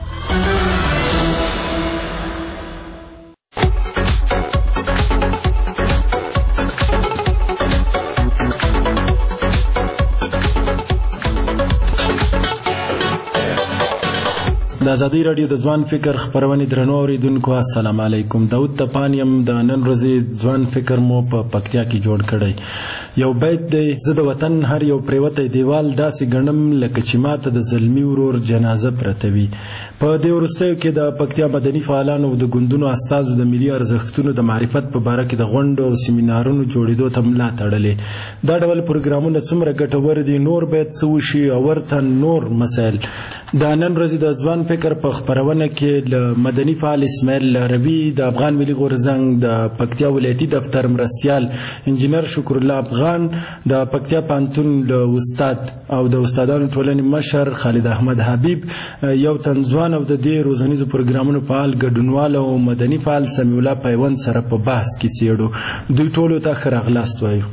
د ازادي رادیو د ځوان فکر خبرونه درنو اوریدونکو السلام علیکم. داود تپانیم د نن ورځې ځوان فکر مو په پکتیا کې جوړ کړی. یو بیت دی: زه د وطن هر یو پریوتی دیوال داسې ګڼم لکه چې ماته د زلمي ورور جنازه پرته وي. په دې وروستیو کې د پکتیا مدني فعالانو او د ګوندونو استازو د ملي ارزښتونو د معرفت په باره کې د غونډو او سیمینارونو جوړېدو ته ملا تړلې. دا ډول پروګرامونه څومره ګټور دي، نور باید څه وشي او ورته نور مسایل. د نن ورځې د ځوان فکر په خبرونه کې له مدني فعال اسماعیل ربی، د افغان ملي غورځنګ د پکتیا ولایتي دفتر مرستیال انجینر شکر الله افغان، د پکتیا پانتون له استاد او د استادانو ټولنې مشر خالد احمد حبیب، یو تن ځوان او د دې روزنیزو پروګرامونو فعال ګډونوال او مدني فعال سمیع الله پیوند سره په بحث کې څیړو. دوی ټولو ته ښه راغلاست وایو.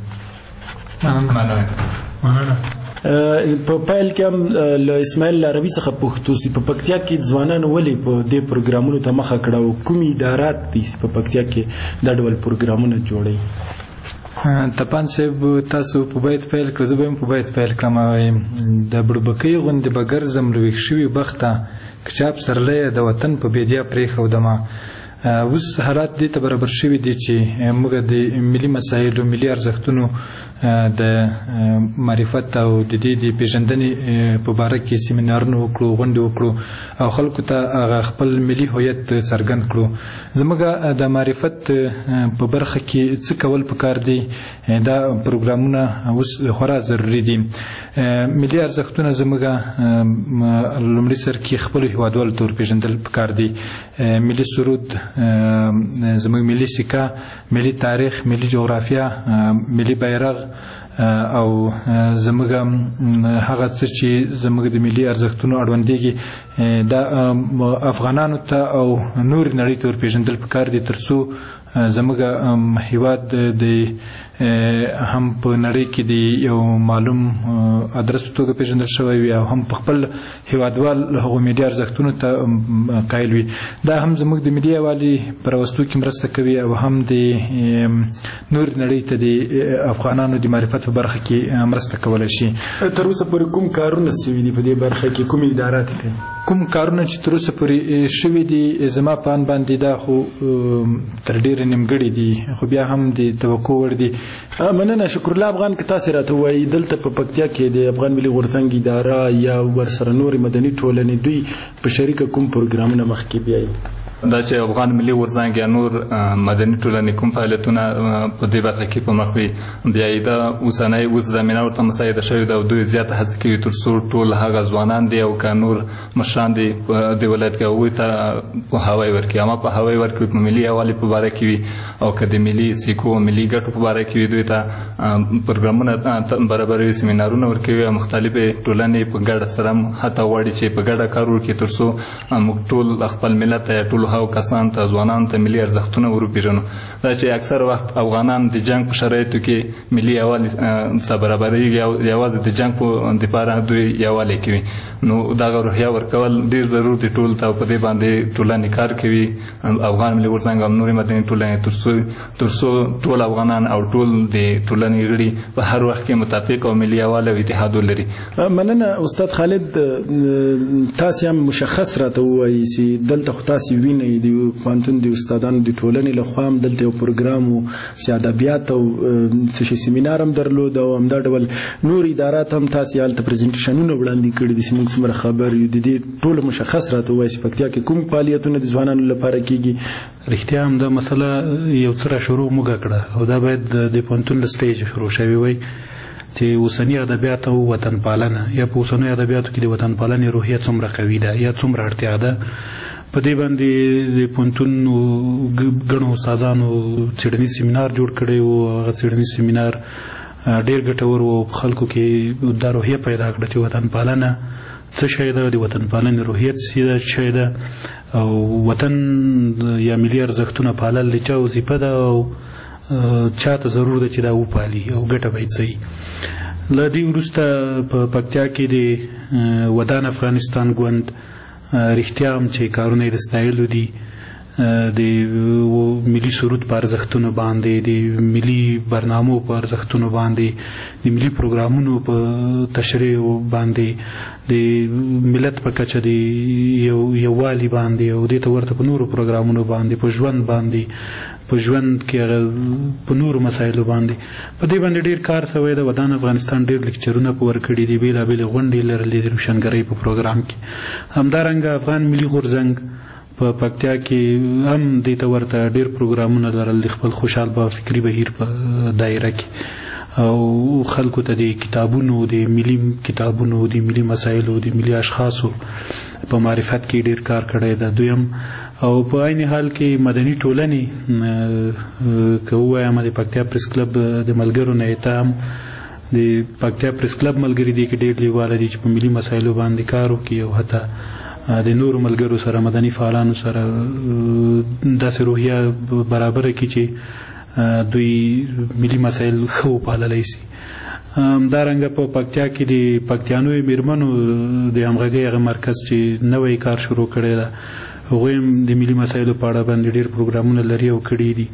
په پیل کې هم له اسماعیل عربي څخه پوښتو چې په پکتیا کې ځوانان ولې په دې پروګرامونو ته مخه کړه او کوم ادارات دي په پکتیا کې دا ډول پروګرامونه جوړوي؟ تپان صاحب تاسو په بیت پیل کړ، زه به هم په بیت پیل کړم. د بړبکۍ غوندې به ګرځم له ویښ شوي بخته، که چاپ سرلی د وطن په بیدیا پرېښودمه. اوس حالات دې ته برابر شوي دي چې موږ د ملي مسایلو، ملي ارزښتونو د معرفت او د دې د پیژندنې په باره کې سیمینارونه وکړو، غونډې وکړو او خلکو ته هغه خپل ملي هویت څرګند کړو. زموږ د معرفت په برخه کې څه کول پکار دي؟ دا پروګرامونه اوس خورا ضروري دي. ملي ارزښتونه زموږ لومړي سر کې خپل هیوادوالو ته ورپېژندل پکار دي. ملي سرود، زموږ ملي سکه، ملي تاریخ، ملي جغرافیه، ملي بیرغ او زموږ هغه څه چې زموږ د ملي ارزښتونو اړوندېږي دا افغانانو ته او نور نړۍ ته ورپېژندل پکار دي ترڅو زموږ هیواد د هم په نړۍ کې د یو معلوم ادرس په توګه پیژندل شوی وي او هم په خپل هیوادوال هغو ملي ارزښتونو ته قایل وي. دا هم زموږ د ملي یووالي په راوستو کې مرسته کوي او هم د نور نړۍ ته د افغانانو د معرفت په برخه کې مرسته کولی شي. تر اوسه پورې کوم کارونه سوي دي په دې برخه کې؟ کوم ادارات کوي؟ کوم کارونه چې تر اوسه پورې شوي دي زما په اند باندې دا خو تر ډېره نیمګړي دي، خو بیا هم د توقع وړ دي. مننه. شکر الله افغان که تاسې راته ووایي دلته په پکتیا کې د افغان ملي غورځنګ اداره یا ورسره نورې مدني ټولنې دوی په شریکه کوم پروګرامونه مخکې بیایي؟ دا چې افغان ملي غورځنګ یا نور مدني ټولنې کوم فعالیتونه په دې برخه کې په مخ وي بیایي، دا اوسنۍ اوس زمینه ورته مساعده شوې ده او دوی زیاته هڅه کوي تر څو ټول هغه ځوانان دي او که نور مشران دي د ولایت کې هغوی ته پوهاوی ورکړي، اما پوهاوی ورکړي په ملي یووالي په باره کې وي او که د ملي سیکو ملي ګټو په باره کې وي دوی ته پروګرامونه برابروي، سیمینارونه ورکوي او مختلفې ټولنې په ګډه سره حتی غواړي چې په ګډه کار وکړي تر څو موږ ټول خپل ملت ته ټول هغو کسانو ته ځوانانو ته ملي ارزښتونه وروپېژنو. دا چې اکثر وخت افغانان د جنګ په شرایطو کې ملي یووالي څخه برابرېږي او یوازې د جنګ په دپاره دوی یووالی کوي، نو دغه روحیه ورکول ډېر ضرور دي ټولو ته او په دې باندې ټولنې کار کوي، افغان ملي غورځنګ او نورې مدني ټولنې تر څو ټول افغانان او ټول د ټولنې غړي په هر وخت کې متفق او ملي یووالی او اتحاد ولري. مننه. استاد خالد، تاسې هم مشخص راته ووایي چې دلته خو تاسې وینئ د پوهنتون د استادانو د ټولنې لخوا هم دلته یو پروګرام و چې ادبیات او څه شي سیمینار هم درلود او همدا ډول نور ادارات هم تاسې هلته پرزنټیشنونه وړاندې کړي دي چې موږ څومره خبر یو. د دې ټولو مشخص راته ووایي چې پکتیا کې کوم فعالیتونه د ځوانانو لپاره کېږي؟ رښتیا هم دا مسله یو څه را شروع موږ کړه او دا باید د پوهنتون له سټیجه شروع شوې وای چې اوسني ادبیات او وطن پالنه یا په اوسنیو ادبیاتو کې د وطن پالنې روحیه څومره قوي ده یا څومره اړتیا ده. په دې باندې د پوهنتون ګڼو استادانو څېړنیز سیمینار جوړ کړی و. هغه څېړنیز سیمینار ډېر ګټور و، په خلکو کې دا روحیه پیدا کړه چې وطن پالنه څه شی ده، د وطن پالنې روحیه څه شی ده او وطن یا ملي ارزښتونه پالل د چا وظیفه ده او چاته ضرور ده چې دا وپالي او ګټه به یې څه وي. له دې وروسته په پکتیا کې د ودان افغانستان ګوند رښتیا هم چې کارونه یې د ستایلو دي، د ملي سرود په ارزښتونو باندې، د ملي برنامو په ارزښتونو باندې، د ملي پروګرامونو په تشریح باندې، د ملت په کچه د یووالي باندې او دې ته ورته په نورو پروګرامونو باندې، په ژوند باندې، په ژوند کې په نورو مسایلو باندې په دې باندې ډېر کار شوی دی. ودان افغانستان ډېر لیکچرونه په ورکړي دي، بېلابېلې غونډې لرلې د روشنګرۍ په پروګرام کې. همدارنګه افغان ملي غورځنګ په پکتیا کې هم دې ته ورته ډېر پروګرامونه لرل د خپل خوشحال به فکري بهیر په دایره کې او خلکو ته د کتابونو، د ملي کتابونو، د ملي مسایلو، د ملي اشخاصو په معرفت کې ډېر کار کړی ده. دویم او په عین حال کې مدني ټولنې که ووایم د پکتیا پریس کلب د ملګرو نه ته هم د پکتیا پریس کلب ملګري دي کې ډېر لیواله دي چې په ملي مسایلو باندې کار وکړي او حتی د نورو ملګرو سره مدني فعالانو سره داسې روحیه برابره کړي چې دوی ملي مسایل ښه وپاللی شي. همدارنګه په پکتیا کې د پکتیانو میرمنو د همغږۍ هغه مرکز چې نوی کار شروع کړی ده، هغوی هم د ملي مسایلو په اړه باندې ډېر پروګرامونه لري او کړي دي.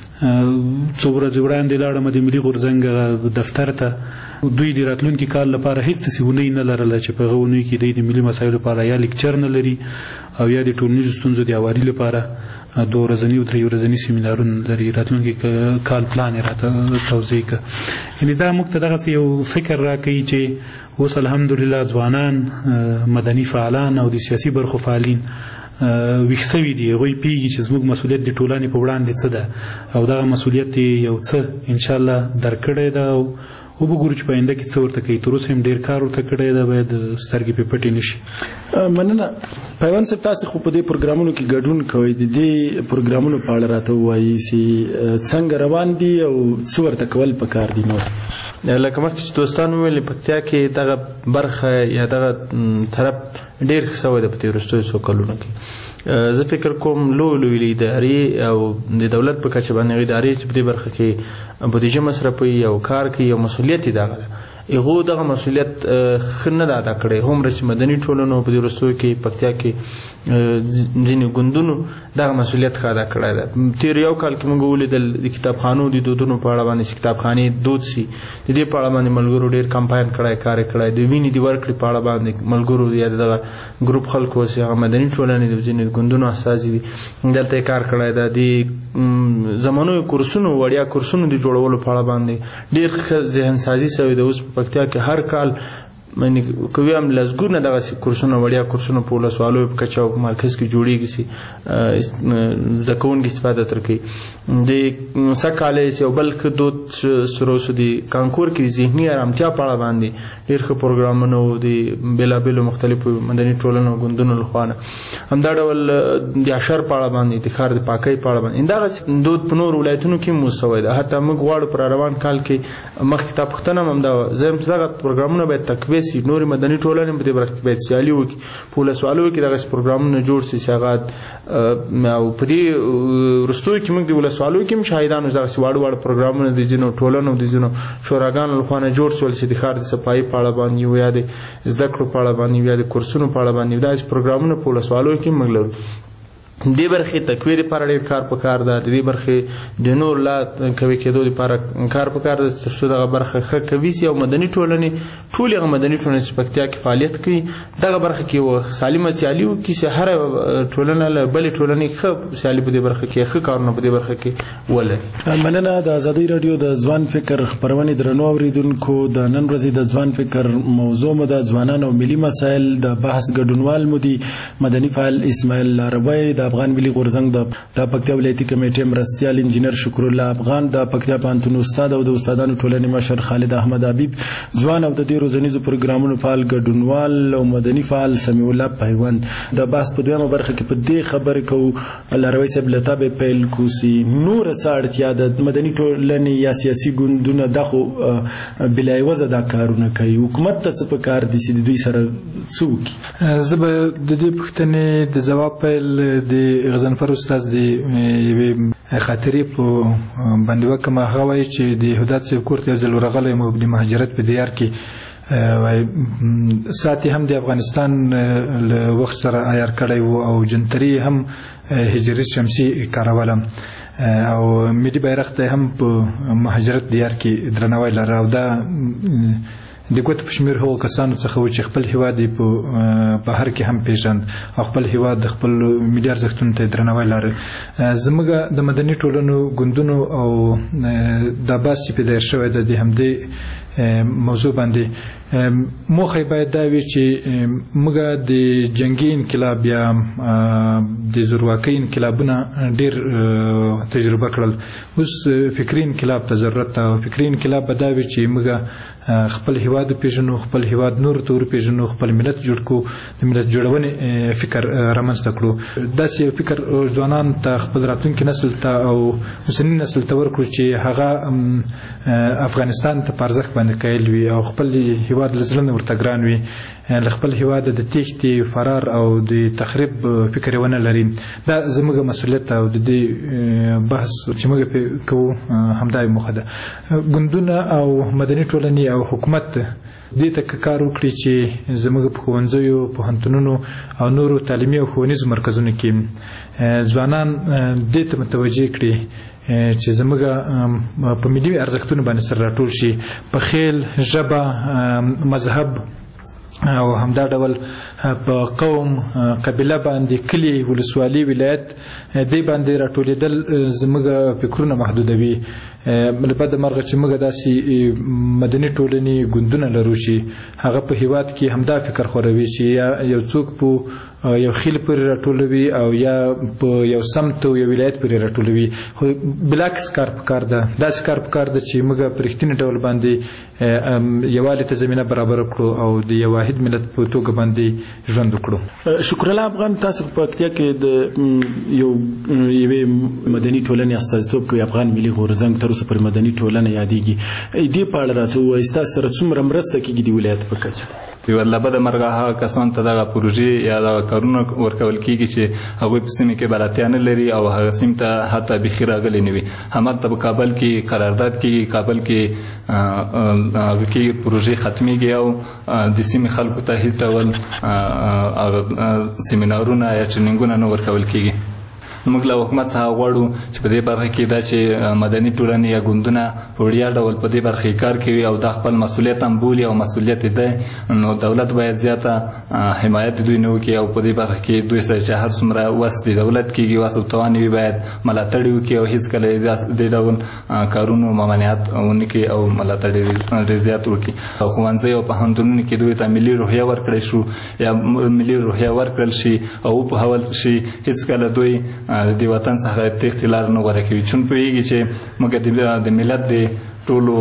څو ورځې وړاندې لاړم د ملي غورځنګ دفتر ته. دوی د راتلونکي کال لپاره هیڅ داسې اونۍ نه لرله چې په هغه اونۍ کې دوی د ملي مسایلو لپاره یا لیکچر نه لري او یا د ټولنیزو ستونزو د هواري لپاره 2 ورځني او 3 ورځني سیمینارونه لري. راتلونکي کال پلان یې راته توضیح کړه. یعنې دا موږ ته دغسې یو فکر راکوي چې اوس الحمدلله ځوانان، مدني فعالان او د سیاسي برخو فعالین ویښ سوي دي هغوی پوهېږي چې زموږ مسؤلیت د ټولنې په وړاندې څه ده او دغه مسؤلیت یو څه انشاءالله درکړی ده او وګورو چې په آینده کې څه ورته کوي. تر اوسه هم ډېر کار ورته کړی ده، باید سترګې پرې پټې نه شي. مننه. پیوند صاحب، تاسې خو په دې پروګرامونو کې ګډون کوئ، د دې پروګرامونو په اړه راته ووایي چې څنګه روان دي او څه ورته کول پکار دي. نور لکه مخکې چې دوستان وویل، پکتیا کې دغه برخه یا دغه طرف ډېر ښه سوی ده په تېرو څو کلونو کې. زه فکر کوم لوی ادارې او د دولت په کچه باندې ادارې چې په دې برخه کې بودیجه مصرفوي او کار کوي او مسؤلیت یې دغه ده، هغو دغه مسؤلیت ښه نه ده ادا کړی. هومره چې مدني ټولنو په دې وروستیو کې پکتیا کې ځینې ګوندونو دغه مسؤلیت ښه ادا کړی ده. تېر یو کال کې موږ ولیدل د کتابخانو د دودونو په اړه باندې چې کتابخانې دود سي، د دې په اړه باندې ملګرو ډېر کمپاین کړی، کار یې کړی. د وینې د ورکړې په اړه باندې ملګرو یا دغه ګروپ خلکو چې هغه مدني ټولنې د ځینې ګوندونو استازي دي دلته یې کار کړی ده. د زمانو کورسونو وړیا کورسونو د جوړولو په اړه باندې ډېر ښه ذهن سازي سوې ده. اوس په پکتیا کې هر کال کوي هم لسګونه دغه کورسونه وړیا کورسونه په ولسوالو په کچه او مرکز کې جوړیږي چې زده کوونکي استفاده تر کوي. د سکاله یو بل ښه دود سره اوس د کانکور کې ذهني ارامتیا په اړه باندې ډېر ښه پروګرامونه د بېلابېلو مختلفو مدني ټولنو ګوندونو لخوا نه همدا ډول د اشر په اړه باندې د ښار د پاکۍ په اړه باندې دغه دود په نورو ولایتونو کې هم سوی ده. حتی موږ غواړو پر روان کال کې مخکې تا پوښتنه هم همدا زه هم دغه پروګرامونه باید تقویه سي، نورې مدني ټولنې په دې برخه کې باید سیالي وکړي، په ولسوالو کې دغسې پروګرامونه جوړ سي چې هغه او په دې وروستیو کې موږ د ولسوالو کې هم شاهدان اوس دغسې واړه پروګرامونه د ځینو ټولنو د ځینو شوراګانو لخوا نه جوړ شول چې د ښار د صفایي په اړه باندې یا د زده کړو په اړه باندې یا د کورسونو په اړه باندې داسې پروګرامونه په ولسوالو کې موږ لرو. دې برخې تقویې لپاره ډېر کار پکار ده، د دې برخې د نور لا قوي کېدو لپاره کار پکار ده تر څو دغه برخه ښه قوي سي او مدني ټولنې ټولې هغه مدني ټولنې چې پکتیا کې فعالیت کوي دغه برخه کې یوه سالمه سیالي وکړي چې هره ټولنه له بلې ټولنې ښه سیالي په دې برخه کې ښه کارونه په دې برخه کې ولري. مننه. د ازادۍ راډیو د ځوان فکر خپرونې درنو اورېدونکو، د نن ورځې د ځوان فکر موضوع مو د ځوانان او ملي مسایل د بحث ګډونوال مو دي مدني فعال اسماعیل لاروی، د افغان ملي غورځنګ د پکتیا ولایتي کمیټې مرستیال انجینر شکر الله افغان، د پکتیا پوهنتون استاد او د استادانو ټولنې مشر خالد احمد حبیب، ځوان او د دې روزنیزو پروګرامونو فعال ګډونوال او مدني فعال سمیع الله پیوند. د بحث په دویمه برخه کې په دې خبرې کوو لاروی صاحب له تا به پیل کړو چې نوره څه اړتیا ده مدني ټولنې یا سیاسي ګوندونه دا خو بلا عوضه دا کارونه کوي، حکومت ته څه پکار دي چې د دوی سره څه وکړي؟ زه به د دې پوښتنې د ځواب پیل د غضنفر استاد د یوې خاطرې په باندې وکړم. هغه وایي چې د هدایت صاحب کور ته یو ځل ورغلی یم د مهاجرت په دیار کې ساعت هم د افغانستان له وخت سره عیار کړی و او جنتري هم هجري شمسي کاروله او ملي بیرغ ته هم په مهاجرت دیار کې درناوی لره او دا د ګوتو په شمېر هغو کسانو څخه و چې خپل هیواد یې په بهر کې هم پیژند او خپل هیواد د خپل ملي ارزښتونو ته درناوی لاره. زموږ د مدني ټولنو ګوندونو او دا بحث چې پیدا شوی ده د همدې موضوع باندې موخه باید دا وي چې موږ د جنگي انقلاب یا د زورواکۍ انقلابونه ډېر تجربه کړل. اوس فکري انقلاب ته ضرورت ده او فکري انقلاب به دا وي چې موږ خپل هیواد وپېژنو، خپل هیواد نورو ته ورپېژنو، خپل ملت جوړ کړو، د ملت جوړونې فکر رامنځته کړو. داسې یو فکر ځوانانو ته خپل راتلونکي نسل ته او اوسني نسل ته ورکړو چې هغه افغانستان ته په ارزښت باندې قایل وي او خپل هیواد له زړه نه ورته ګران وي، له خپل هیواد د تېښتې فرار او د تخریب فکر یې ونه لري. دا زموږ مسؤلیت او د دې بحث چې موږ پرې کوو همدا یې موخه ده. ګوندونه او مدني ټولنې او حکومت دې ته کار وکړي چې زموږ په ښوونځیو، پوهنتونونو او نورو تعلیمي او ښوونیزو مرکزونو کې ځوانان دې ته متوجه کړي چې زموږ په ملي ارزښتونو باندې سره راټول شي، په خیل، ژبه، مذهب او همدا ډول په قوم قبیله باندې کلی ولسوالي ولایت دې باندې راټولېدل زموږ فکرونه محدودوي لپاره د مرغه چې موږ داسې مدني ټولنې ګوندونه لرو چې هغه په هیواد کې همدا فکر خوروي چې یو څوک په یو خیل پورې راټولوي او یا په یو سمت او یو ولایت پورې راټولوي خو بلاکس کار پکار ده داسې کار پکار ده چې موږ په رښتیني ډول باندې یووالي ته زمینه برابر کړو او د یو واحد ملت په توګه باندې ژوند وکړو. شکر الله افغان تاسو په پکتیا کې د یوې مدني ټولنې استازیتوب کوي افغان ملي غورځنګ تر اوسه پر مدني ټولنه یادېږي دې په اړه راته ووایئ ستاسو سره څومره مرسته کېږي د ولایت په کچه؟ یوه لبده مرغه هغه کسان ته دغه پروژې یا دغه کارونه ورکول کېږي چې هغوی په سیمې کې بلدتیا نه لري او هغه سیمې ته حتی بیخي راغلي نه وي. همالته په کابل کې قرارداد کېږي کابل کې هغه کې پروژې ختمیږي او د سیمې خلکو ته هیڅ ډول سیمینارونه یا ټریننګونه نه ورکول کېږي. موږ له حکومت څخه غواړو چې په دې برخه کې دا چې مدني ټولنې یا ګوندونه په وړیا ډول په دې برخه کې کار کوي او دا خپل مسؤلیت هم بولي او مسؤلیت دی نو دولت باید زیاته حمایت دوی نه وکړي او په دې برخه کې دوی سره چې هر څومره وس د دولت کېږي وس او توان وي باید ملاتړ وکړي او هېڅکله دې ډول کارونو ممانعت ونه کړي او ملاتړ ډېر زیات وکړي. ښوونځي او پوهنتونونو کې دوی ته ملي روحیه ورکړی شو یا ملي روحیه ورکړل شي او وپوهول شي هېڅکله دوی د وطن څخه تېښتې لار نه غوره کوي چون پوهېږي چې موږ د ملت د ټولو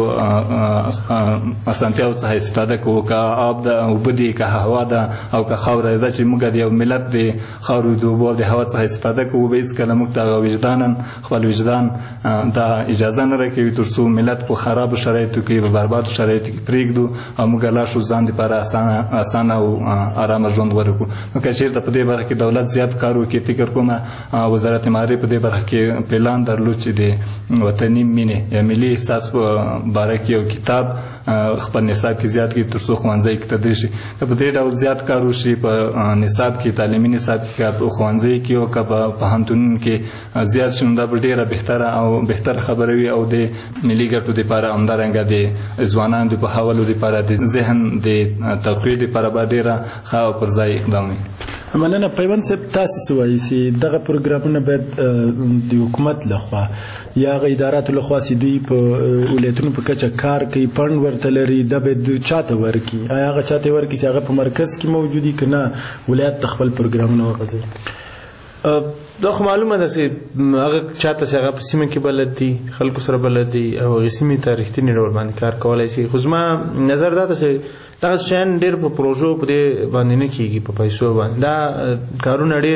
اسانتیاو څخه استفاده کوو که آب ده اوبه دي که هوا ده او که خاوره ده چې موږ د یو ملت د خاورو د اوبو او د هوا څخه استفاده کوو به هېڅکله موږ ته وجدانا خپل وجدان دا اجازه نه راکوي تر څو ملت په خرابو شرایطو کې په بربادو شرایطو کې پرېږدو او موږ لا شو ځان دپاره اسانه او ارامه ژوند ورکړو. نو که چېرته په دې برخه کې دولت زیات کار وکړي فکر کومه وزارت مالیې په دې برخه کې پلان درلود چې د وطني مینې یا ملي احساس باره کې یو کتاب خپل نصاب کې زیات کړي تر څو ښوونځی کې تدریس شي. که په دې ډول زیات کار وشي په نصاب کې تعلیمي نصاب کې که په ښوونځي کې او که په پوهنتونونو کې زیات شي نو دا به ډېره بهتره او بهتر خبره وي او د ملي ګټو دپاره همدارنګه د ځوانانو د پوهولو دپاره د ذهن د تقویې دپاره به ډېره ښه او پر ځای اقدام وي. مننه. پیوند صاحب تاسې څه وایي چې دغه پروګرامونه باید د حکومت لخوا یا هغه اداراتو لخوا چې دوی په ولایتونو په کچه کار کوي پند ورته لري دا باید چاته ورکړي آیا هغه چاته ورکړي چې هغه په مرکز کې موجود وي که نه ولایت ته خپل پروګرامونه وغځوي؟ دا خو معلومه ده چې هغه چاته چې هغه په سیمه کې بلد دي خلکو سره بلد دي او هغې سیمې ته رښتینې ډول باندې کار کولی شي. خو زما نظر دا ده چې دغه شیان ډېر په پروژو په دې باندې نه کېږي په پیسو باندې دا کارونه ډېر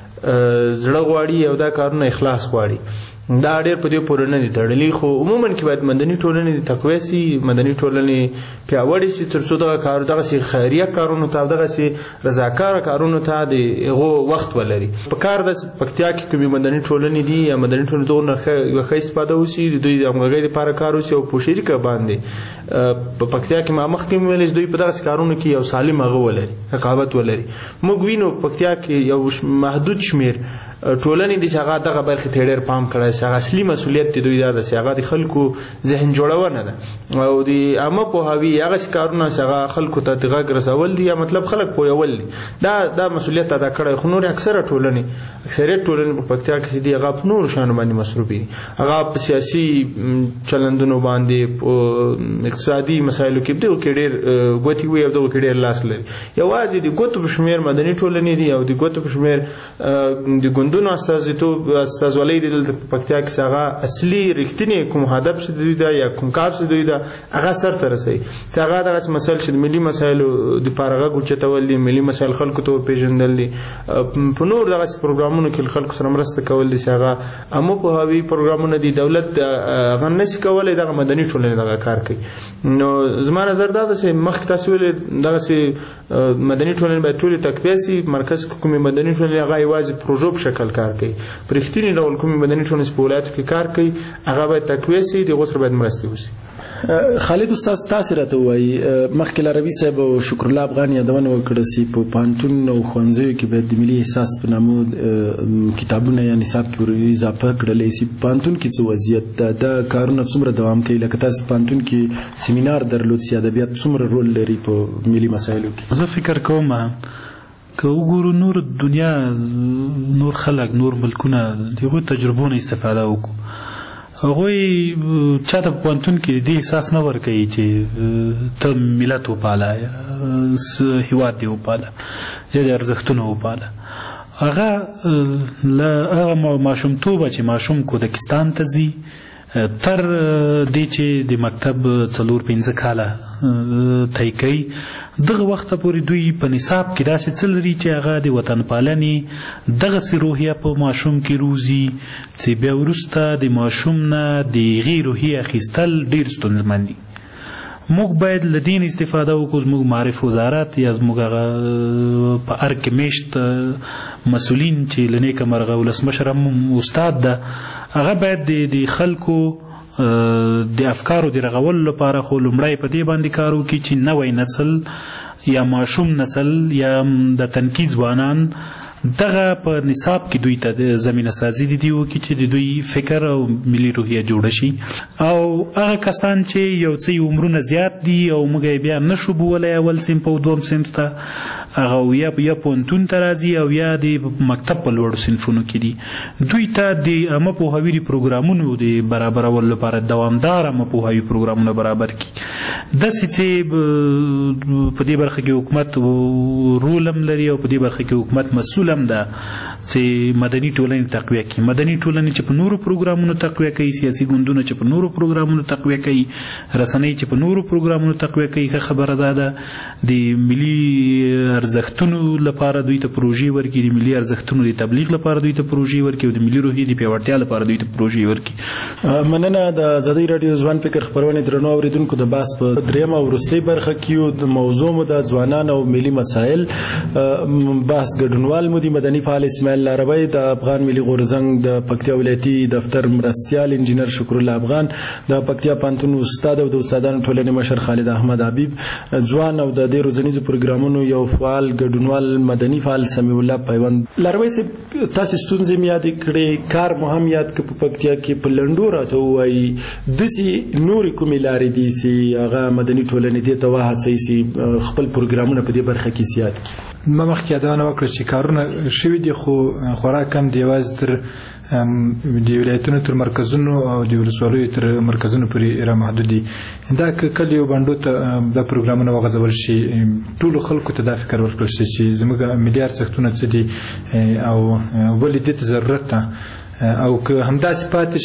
زړه غواړي او دا کارونه اخلاص غواړي دا ډېر په دې پورې نه دي تړلي خو عموما کې باید مدني ټولنې تقویه سي مدني ټولنې پیاوړې سي تر څو دغسې خیریه کارونو ته او دغسې رضاکاره کارونو ته د هغو وخت ولري. په کار داسې پکتیا کې کومې مدني ټولنې دي یا مدني ټولنې دغو نه یوه ښه استفاده وسي د دوی د همغږۍ دپاره کار وسي او په شریکه باندې په پکتیا کې ما مخکې مې ویلې چې دوی په دغسې کارونو کې یو سالم هغه ولري رقابت ولري. موږ وینو پکتیا کې یو محدود شمېر ټولنې دي چې هغه دغه برخې ته ډېر پام کړی چې هغه اصلي مسؤلیت دی دوی دا ده چې هغه د خلکو ذهن جوړونه ده او د عامه پوهاوي هغسې کارونه چې هغه خلکو ته د غږ رسول دي یا مطلب خلک پوهول دي دا مسؤلیت ادا کړی. خو نور اکثریت ټولنې په پکتیا کې چې دي هغه په نورو شیانو باندې مصروفې دي هغه په سیاسي چلندونو باندې په اقتصادي مسایلو کې دغو کې ډېر ګوتې وي او دغو کې ډېر لاس لري. یوازې د ګوتو په شمېر مدني ټولنې دي او د ګوتو په شمېر د ګوندونو استازولۍ دي دلته په پکتیا کې چې هغه اصلي رښتینې کوم هدف چې دوی ده یا کوم کار چې دوی ده هغه سرته رسوي چې هغه دغسې مسایل چې د ملي مسایلو دپاره غږ اوچتول دي ملي مسایل خلکو ته ورپېژندل دي په نور دغسې پروګرامونو کې خلکو سره مرسته کول دي چې هغه عامه پوهاوي پروګرامونه دي دولت هغه نشي کولی دغه مدني ټولنې دغه کار کوي. نو زما نظر دا ده چې مخکې تاسو ویلې دغسې مدني ټولنې باید ټولې تقویه سي مرکز کې کومې مدني ټولنې هغه یوازې پروژو په شکل کار کوي په رښتینې ډول کومې مدني ټولنې په ولایتو کې کار کوي هغه باید تقویه سي د هغو سره باید مرستې وشي. خالد استاد تاسې راته ووایي مخکې لاروي صاحب او شکر الله افغان یادونه وکړه چې په پوهنتون او ښوونځیو کې باید د ملي احساس په نامه کتابونه یا نصاب کې ور اضافه کړلی شي. په پوهنتون کې څه وضعیت ده دا کارونه څومره دوام کوي لکه تاسې په پوهنتون کې سیمینار درلود چې ادبیات څومره رول لري په ملي مسایلو کې؟ زه فکر کوم که وګورو نور دنیا نور خلک نور ملکونه د هغوی تجربو نه استفاده وکړو هغوی چاته په پوهنتون کې دې احساس نه ورکوي چې ته ملت وپاله هیواد دې وپاله یا د ارزښتونه وپاله هغه له هغه ماشومتوبه چې ماشوم کودکستان ته ځي تر دې چې د مکتب 4-5 کاله طی کوي دغه وخته پورې دوی په نصاب کې داسې څه لري چې هغه د وطن پالنې دغسې روحیه په ماشوم کې روزي چې بیا وروسته د ماشوم نه د هغې روحیې اخیستل ډېر ستونزمن دي موږ باید له دین استفاده وکړو زموږ معرف وزارت یا زموږ هغه په ار کې میشت مسؤلین چې له نیکه مرغه ولسمشر هم استاد ده هغه باید د خلکو د افکارو د رغولو لپاره خو لومړی په دې باندې کار وکړي چې نوی نسل یا ماشوم نسل یا د تنکي ځوانان دغه په نصاب کې دوی ته زمینه سازي د دې وکړي چې د دوی فکر او ملي روحیه جوړه شي او هغه کسان چې یو څه عمرونه زیات دي او موږ بیا نشو بولی اول صنف او دوم صنف ته هغه یا پوهنتون ته راځي او یا د مکتب په لوړو صنفونو کې دي دوی ته د عامه پوهاوي د پروګرامونو د برابرولو لپاره دوامدار عامه پوهاوي پروګرامونه برابر کړي داسې چې په دې برخه کې حکومت رول هم لري او په دې برخه کې حکومت مسؤل هم ده چې مدني ټولنې تقویه کړي مدني ټولنې چې په نورو پروګرامونو تقویه کوي سیاسي ګوندونه چې په نورو پروګرامونو تقویه کوي رسنۍ چې په نورو پروګرامونو تقویه کوي ښه خبره ده د ملي ارزښتونو لپاره دوی ته پروژې ورکړي د ملي ارزښتونو د تبلیغ لپاره دوی ته پروژې ورکړي او د ملي روحیې د پیاوړتیا لپاره دوی ته پروژې ورکړي مننه د ازادۍ راډیو د ځوان فکر خپرونې درنو اورېدونکو د بحث په درېیمه او وروستۍ برخه کې د موضوع مو د ځوانان او ملي مسایل بحث ګډونوال مو د مدني فعال اسماعیل لاروی د افغان ملي غورځنګ د پکتیا ولایتي دفتر مرستیال انجینر شکر الله افغان د پکتیا پوهنتون استاد او د استادانو ټولنې مشر خالد احمد حبیب ځوان او د دې روزنیزو پروګرامونو یو فعال ګډونوال مدني فعال سمیع الله پیوند لاروی صاحب تاسو ستونزې مې یاد کړې کار مهم یاد کړ په پکتیا کې په لنډو راته وایي داسې نورې کومې لارې دي چې هغه مدني ټولنې دې ته وهڅوي چې خپل پروګرامونه په دې برخه کې زیات کړي ما مخکې یادونه وکړه چې کارونه شوي دي خو خورا کم دی یوازې تر د ولایتونو تر مرکزونو او د ولسوالیو تر مرکزونو پورې رامحدود دي دا که کله یو بانډو ته دا پروګرامونه وغځول شي ټولو خلکو ته دا فکر ورکړل شي چې زموږ ملي ارزښتونه څه دي او ولې دې ته ضرورت ده او که همداسې پاتې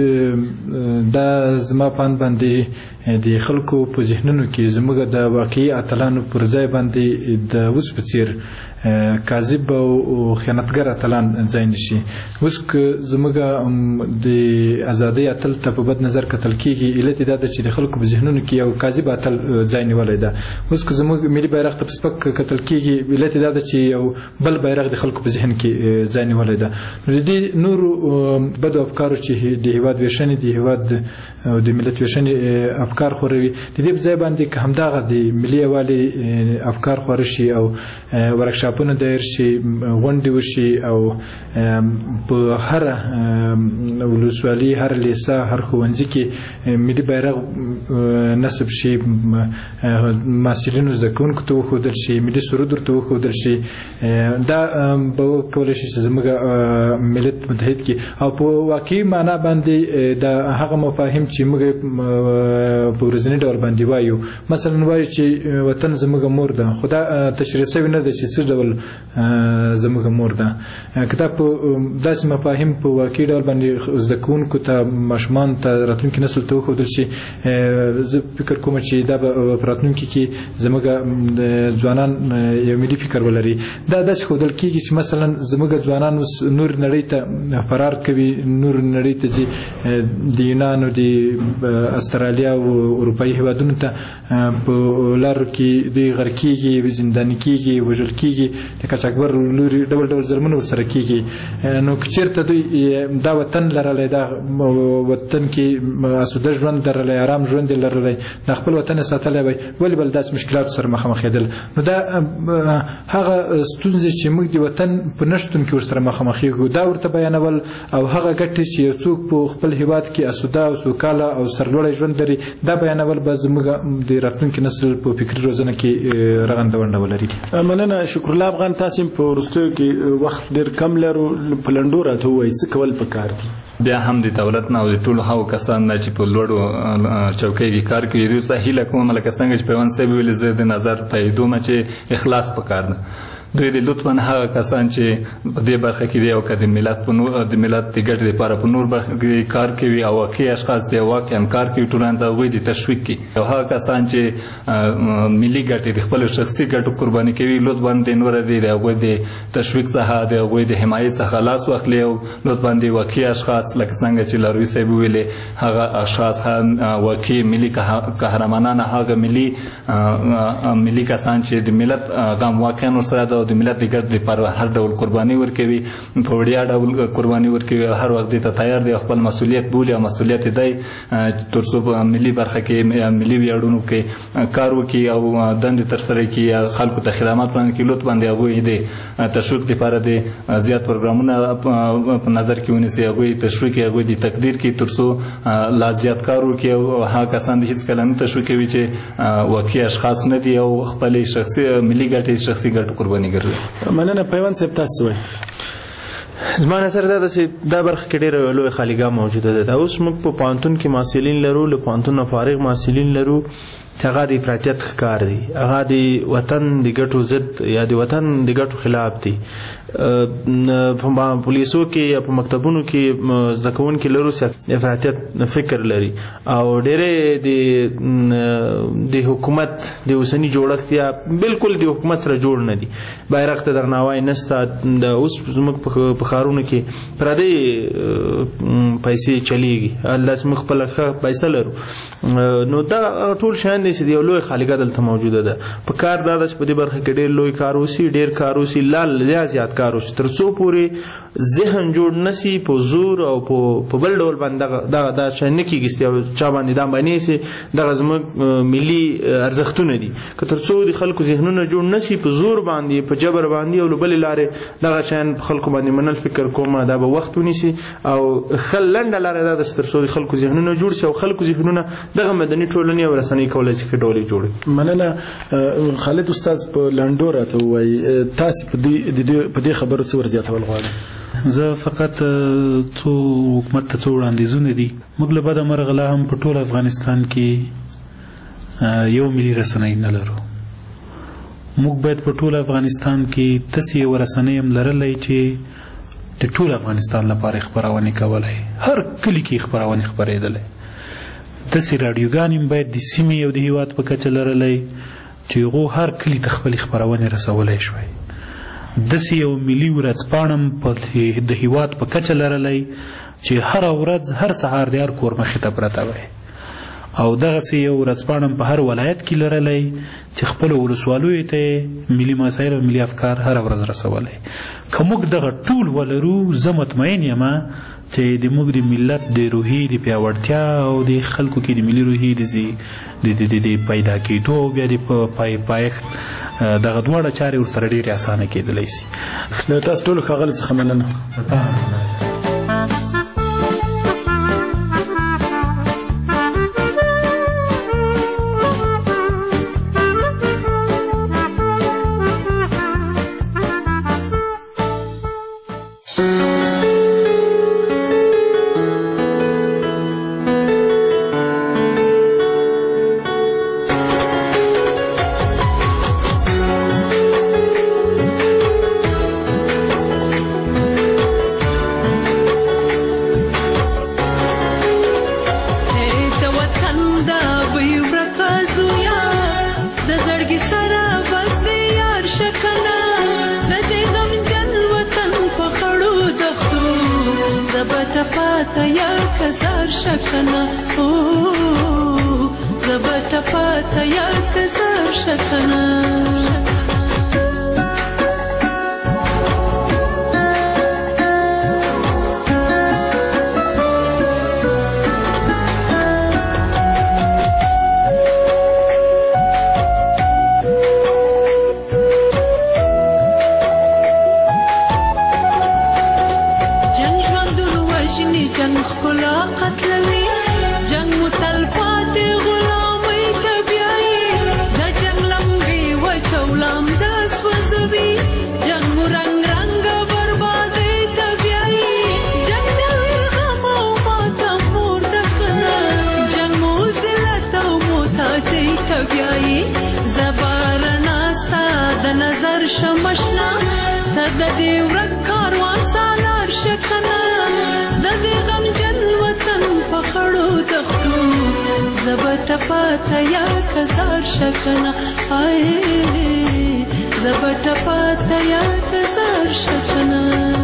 شي دا زما پاند باندې د خلکو په ذهنونو کې زموږ د واقعي اتلانو پر ځای باندې د اوس په څیر کاذب او خیانتګر اتلان ځای نشي اوس که زموږ د ازادۍ اتل ته په بد نظر کتل کېږي علت دا ده چې د خلکو په ذهنونو کې یو کاذب اتل ځای نیولی ده اوس که زموږ ملي بیرغ ته په سپک کتل کېږي علت دا ده چې یو بل بیرغ د خلکو په ذهن کې ځای نیولی ده نو د دې نورو بدو افکارو چې د هیواد ویشنې د هیواد او د ملت ویشنې افکار خوروي د دې په ځای باندې که همدغه د ملي یوالي افکار خوره شي او ورکشاپونه دایر شي غونډې وشي او په هر ولسوالي هر لیسه هر ښوونځي کې ملي بیرغ نصب شي محصلینو زده کوونکو ته وښودل شي ملي سرود ورته وښودل شي دا به وکولی شي چې زموږ ملت متحد کړي او په واقعي معنا باندې د هغه مفاهیم چې موږ په ورځني ډول باندې وایو مثلا وایو چې وطن زموږ مور ده خو دا تشریح شوی نه ده چې څه ډول زموږ مور ده که دا په داسې مفاهیم په واقعي ډول باندې زده کوونکو ته ماشومانو ته راتلونکي نسل ته وښودل شي زه فکر کوم چې دا به په راتلونکي کې زموږ ځوانان یو ملي فکر ولري دا داسې ښودل کېږي چې مثلا زموږ ځوانان اوس نور نړۍ ته فرار کوي نور نړۍ ته ځي د یونان او د استرالیا او اروپایي هیوادونو ته په لارو کې دوی غر کېږي زنداني کېږي وژل کېږي د قاچاقبر لوري ډول ډول ظلمونه ورسره کېږي نو که چېرته دوی دا وطن لرلی دا وطن کې اسوده ژوند لرلی ارام ژوند یې لرلی د خپل وطن یې ساتلی وی ولې بل داسې مشکلاتو سره مخامخېدل نو دا هغه ستونزې چې موږ د وطن په نشتون کې ورسره مخامخېږو دا ورته بیانول او هغه ګټې چې یو څوک په خپل هیواد کې اسوده او سوکاله او سرلوړی ژوند لري دا بیانول به زموږ د راتلونکي نسل په فکري روزنه کې رغنده ونډه ولري مننه شکر ملا افغان تاسو په وروستیو کې وخت ډېر کم لرو په لنډو راته ووایئ څه کول پکار دي بیا هم د دولت نه او د ټولو هغو کسانو نه چې په لوړو چوکۍ کې کار کوي دوی ته هیله کوم لکه څنګه چې پیوند صاحب ویلي زه د نظر تاییدوم چې اخلاص پکار ده دوی د لطفا هغه کسان چې په دې برخه کې دي او که د ملت د ګټې لپاره په نور برخه کې کار کوي او واقعي اشخاص دي واقعا کار کوي ټولنې ته هغوی د تشویق کړي او هغه کسان چې ملي ګټې د خپلو شخصي ګټو قرباني کوي لطفا د نور دي د هغوی د تشویق څخه د هغوی د حمایت څخه لاس واخلي او لطفا د واقعي اشخاص لکه څنګه چې لاروي صاحب ویلې هغه اشخاص هم واقعي ملي قهرمانان هغه ملي کسان چې د ملت غم واقعا ورسره د ملت د ګټې لپاره هر ډول قرباني ورکوي په وړیا ډول قرباني ورکوي هر وخت دې ته تیار دی خپل مسؤلیت بولي او مسؤلیت دی تر څو په ملي برخه کې ملي ویاړونو کې کار وکړي او دندې ترسره کړي خلکو ته خدمات وړاندې کړي لطفا د هغوی د تشویق لپاره د زیات پروګرامونه په نظر کې ونیسي هغوی تشویق کړي هغوی د تقدیر کړي تر څو لا زیات کار وکړي او هغه کسان هېڅکله نه تشویق کوي چې واقعي اشخاص نه دي او خپلې شخصي ملي ګټې شخصي ګټو قرباني ګرځوي مننه پیوند صاحب تاسو وایي زما نظر دا چې دا برخه کې ډېره لویه خالیګاه موجوده ده دا اوس موږ په پوهنتون کې محصلین لرو له پوهنتون نه فارغ محصلین لرو چې هغه د افراطیت ښکار دي هغه د وطن د ګټو ضد یا د وطن د ګټو خلاف دي په پولیسو کې یا په مکتبونو کې زده کوونکي لرو چې افراطیت فکر لري او ډېرې د حکومت د اوسني جوړښت یا بالکل د حکومت سره جوړ نه دي بیرغ ته درناوی نشته د اوس زموږ په ښارونو کې پردۍ پیسې چلیږي همداسې موږ خپله ښه پیسه لرو نو دا ټول شیان دي چې یو لوی خالیګاه دلته موجوده ده په کار دا ده چې په دې برخه کې ډېر لوی کار وشي ډېر کار وشي لا زیات کار وشي تر څو پورې ذهن جوړ نشي په زور او په بل ډول باندې دا شی نه کېږي چې چا باندې دا باندې سي دغه زموږ ملي ارزښتونه دي که تر څو د خلکو ذهنونه جوړ نشي په زور باندې په جبر باندې او له بلې لارې دغه شیان په خلکو باندې منل فکر کوم دا به وخت ونیسي او لنډه لاره دا ده چې تر څو د خلکو ذهنونه جوړ شي او خلکو ذهنونه دغه مدني ټولنې او رسنۍ کولی شي ښه ډول یې جوړ مننه خالد استاد په لنډو راته ووایي تاسې په دې خبرو څه ور زیاتول غواړئ زه فقط څو حکومت ته څو وړاندیزونه دي موږ له بده مرغه لا هم په ټول افغانستان کې یو ملي رسنۍ نه لرو موږ باید په ټول افغانستان کې داسې یوه رسنۍ هم لرلی چې د ټول افغانستان لپاره خپرونې کولی هر کلي کې خپرونې خپرېدلی داسې راډیوګانې هم باید د سیمې او د هېواد په کچه لرلی چې هغو هر کلي ته خپلې خپرونې رسولی شوی داسې یو ملي ورځپاڼه د هېواد په کچه لرلی چې هره ورځ هر سهار د هر کور مخې ته پرته وی او دغسې یو ورځپاڼه په هر ولایت کې لرلی چې خپلو ولسوالیو ته ملي مسایل او ملي افکار هره ورځ رسولی که موږ دغه ټول ولرو زه مطمئن یم چې د موږ د ملت د روحي د پیاوړتیا او د خلکو کې د ملي روحي د پیدا کېدو او بیا د پایښت دغه دواړه چارې ورسره ډېرې اسانه کېدلی شي له تاسو ټولو ښاغلي څخه مننه چو بچی تبیایی زبار ناستا د نظر شمشنا ته د دې ورک کاروان سالار شکنه د دې غمجن وطن په خړو دښتو زبټ پاته یا کزار شکنه زبټ پاته یا کزار شکنه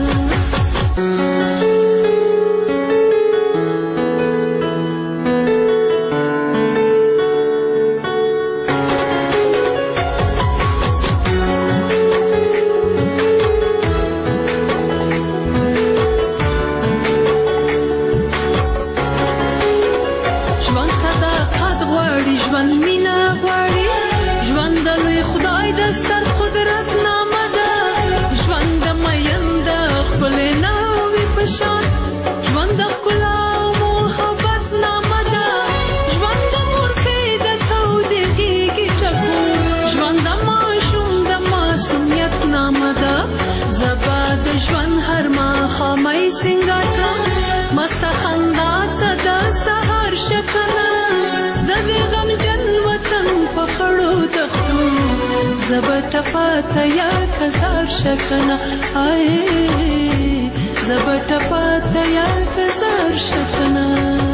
ژوند د ښکلا او محبت نامه ده ژوند د مورکۍ د تودې غېږې ټکو ژوند د ماشوم د معصومیت نامه ده زه به د ژوند هر ماښامۍ سینګار کړم مسته خندا ته د سهار شکنه د دې غمجن وطن په خړو دښتو زه به ټپه ته یا کزار شکنه زبټ پاته یا کزار شکنه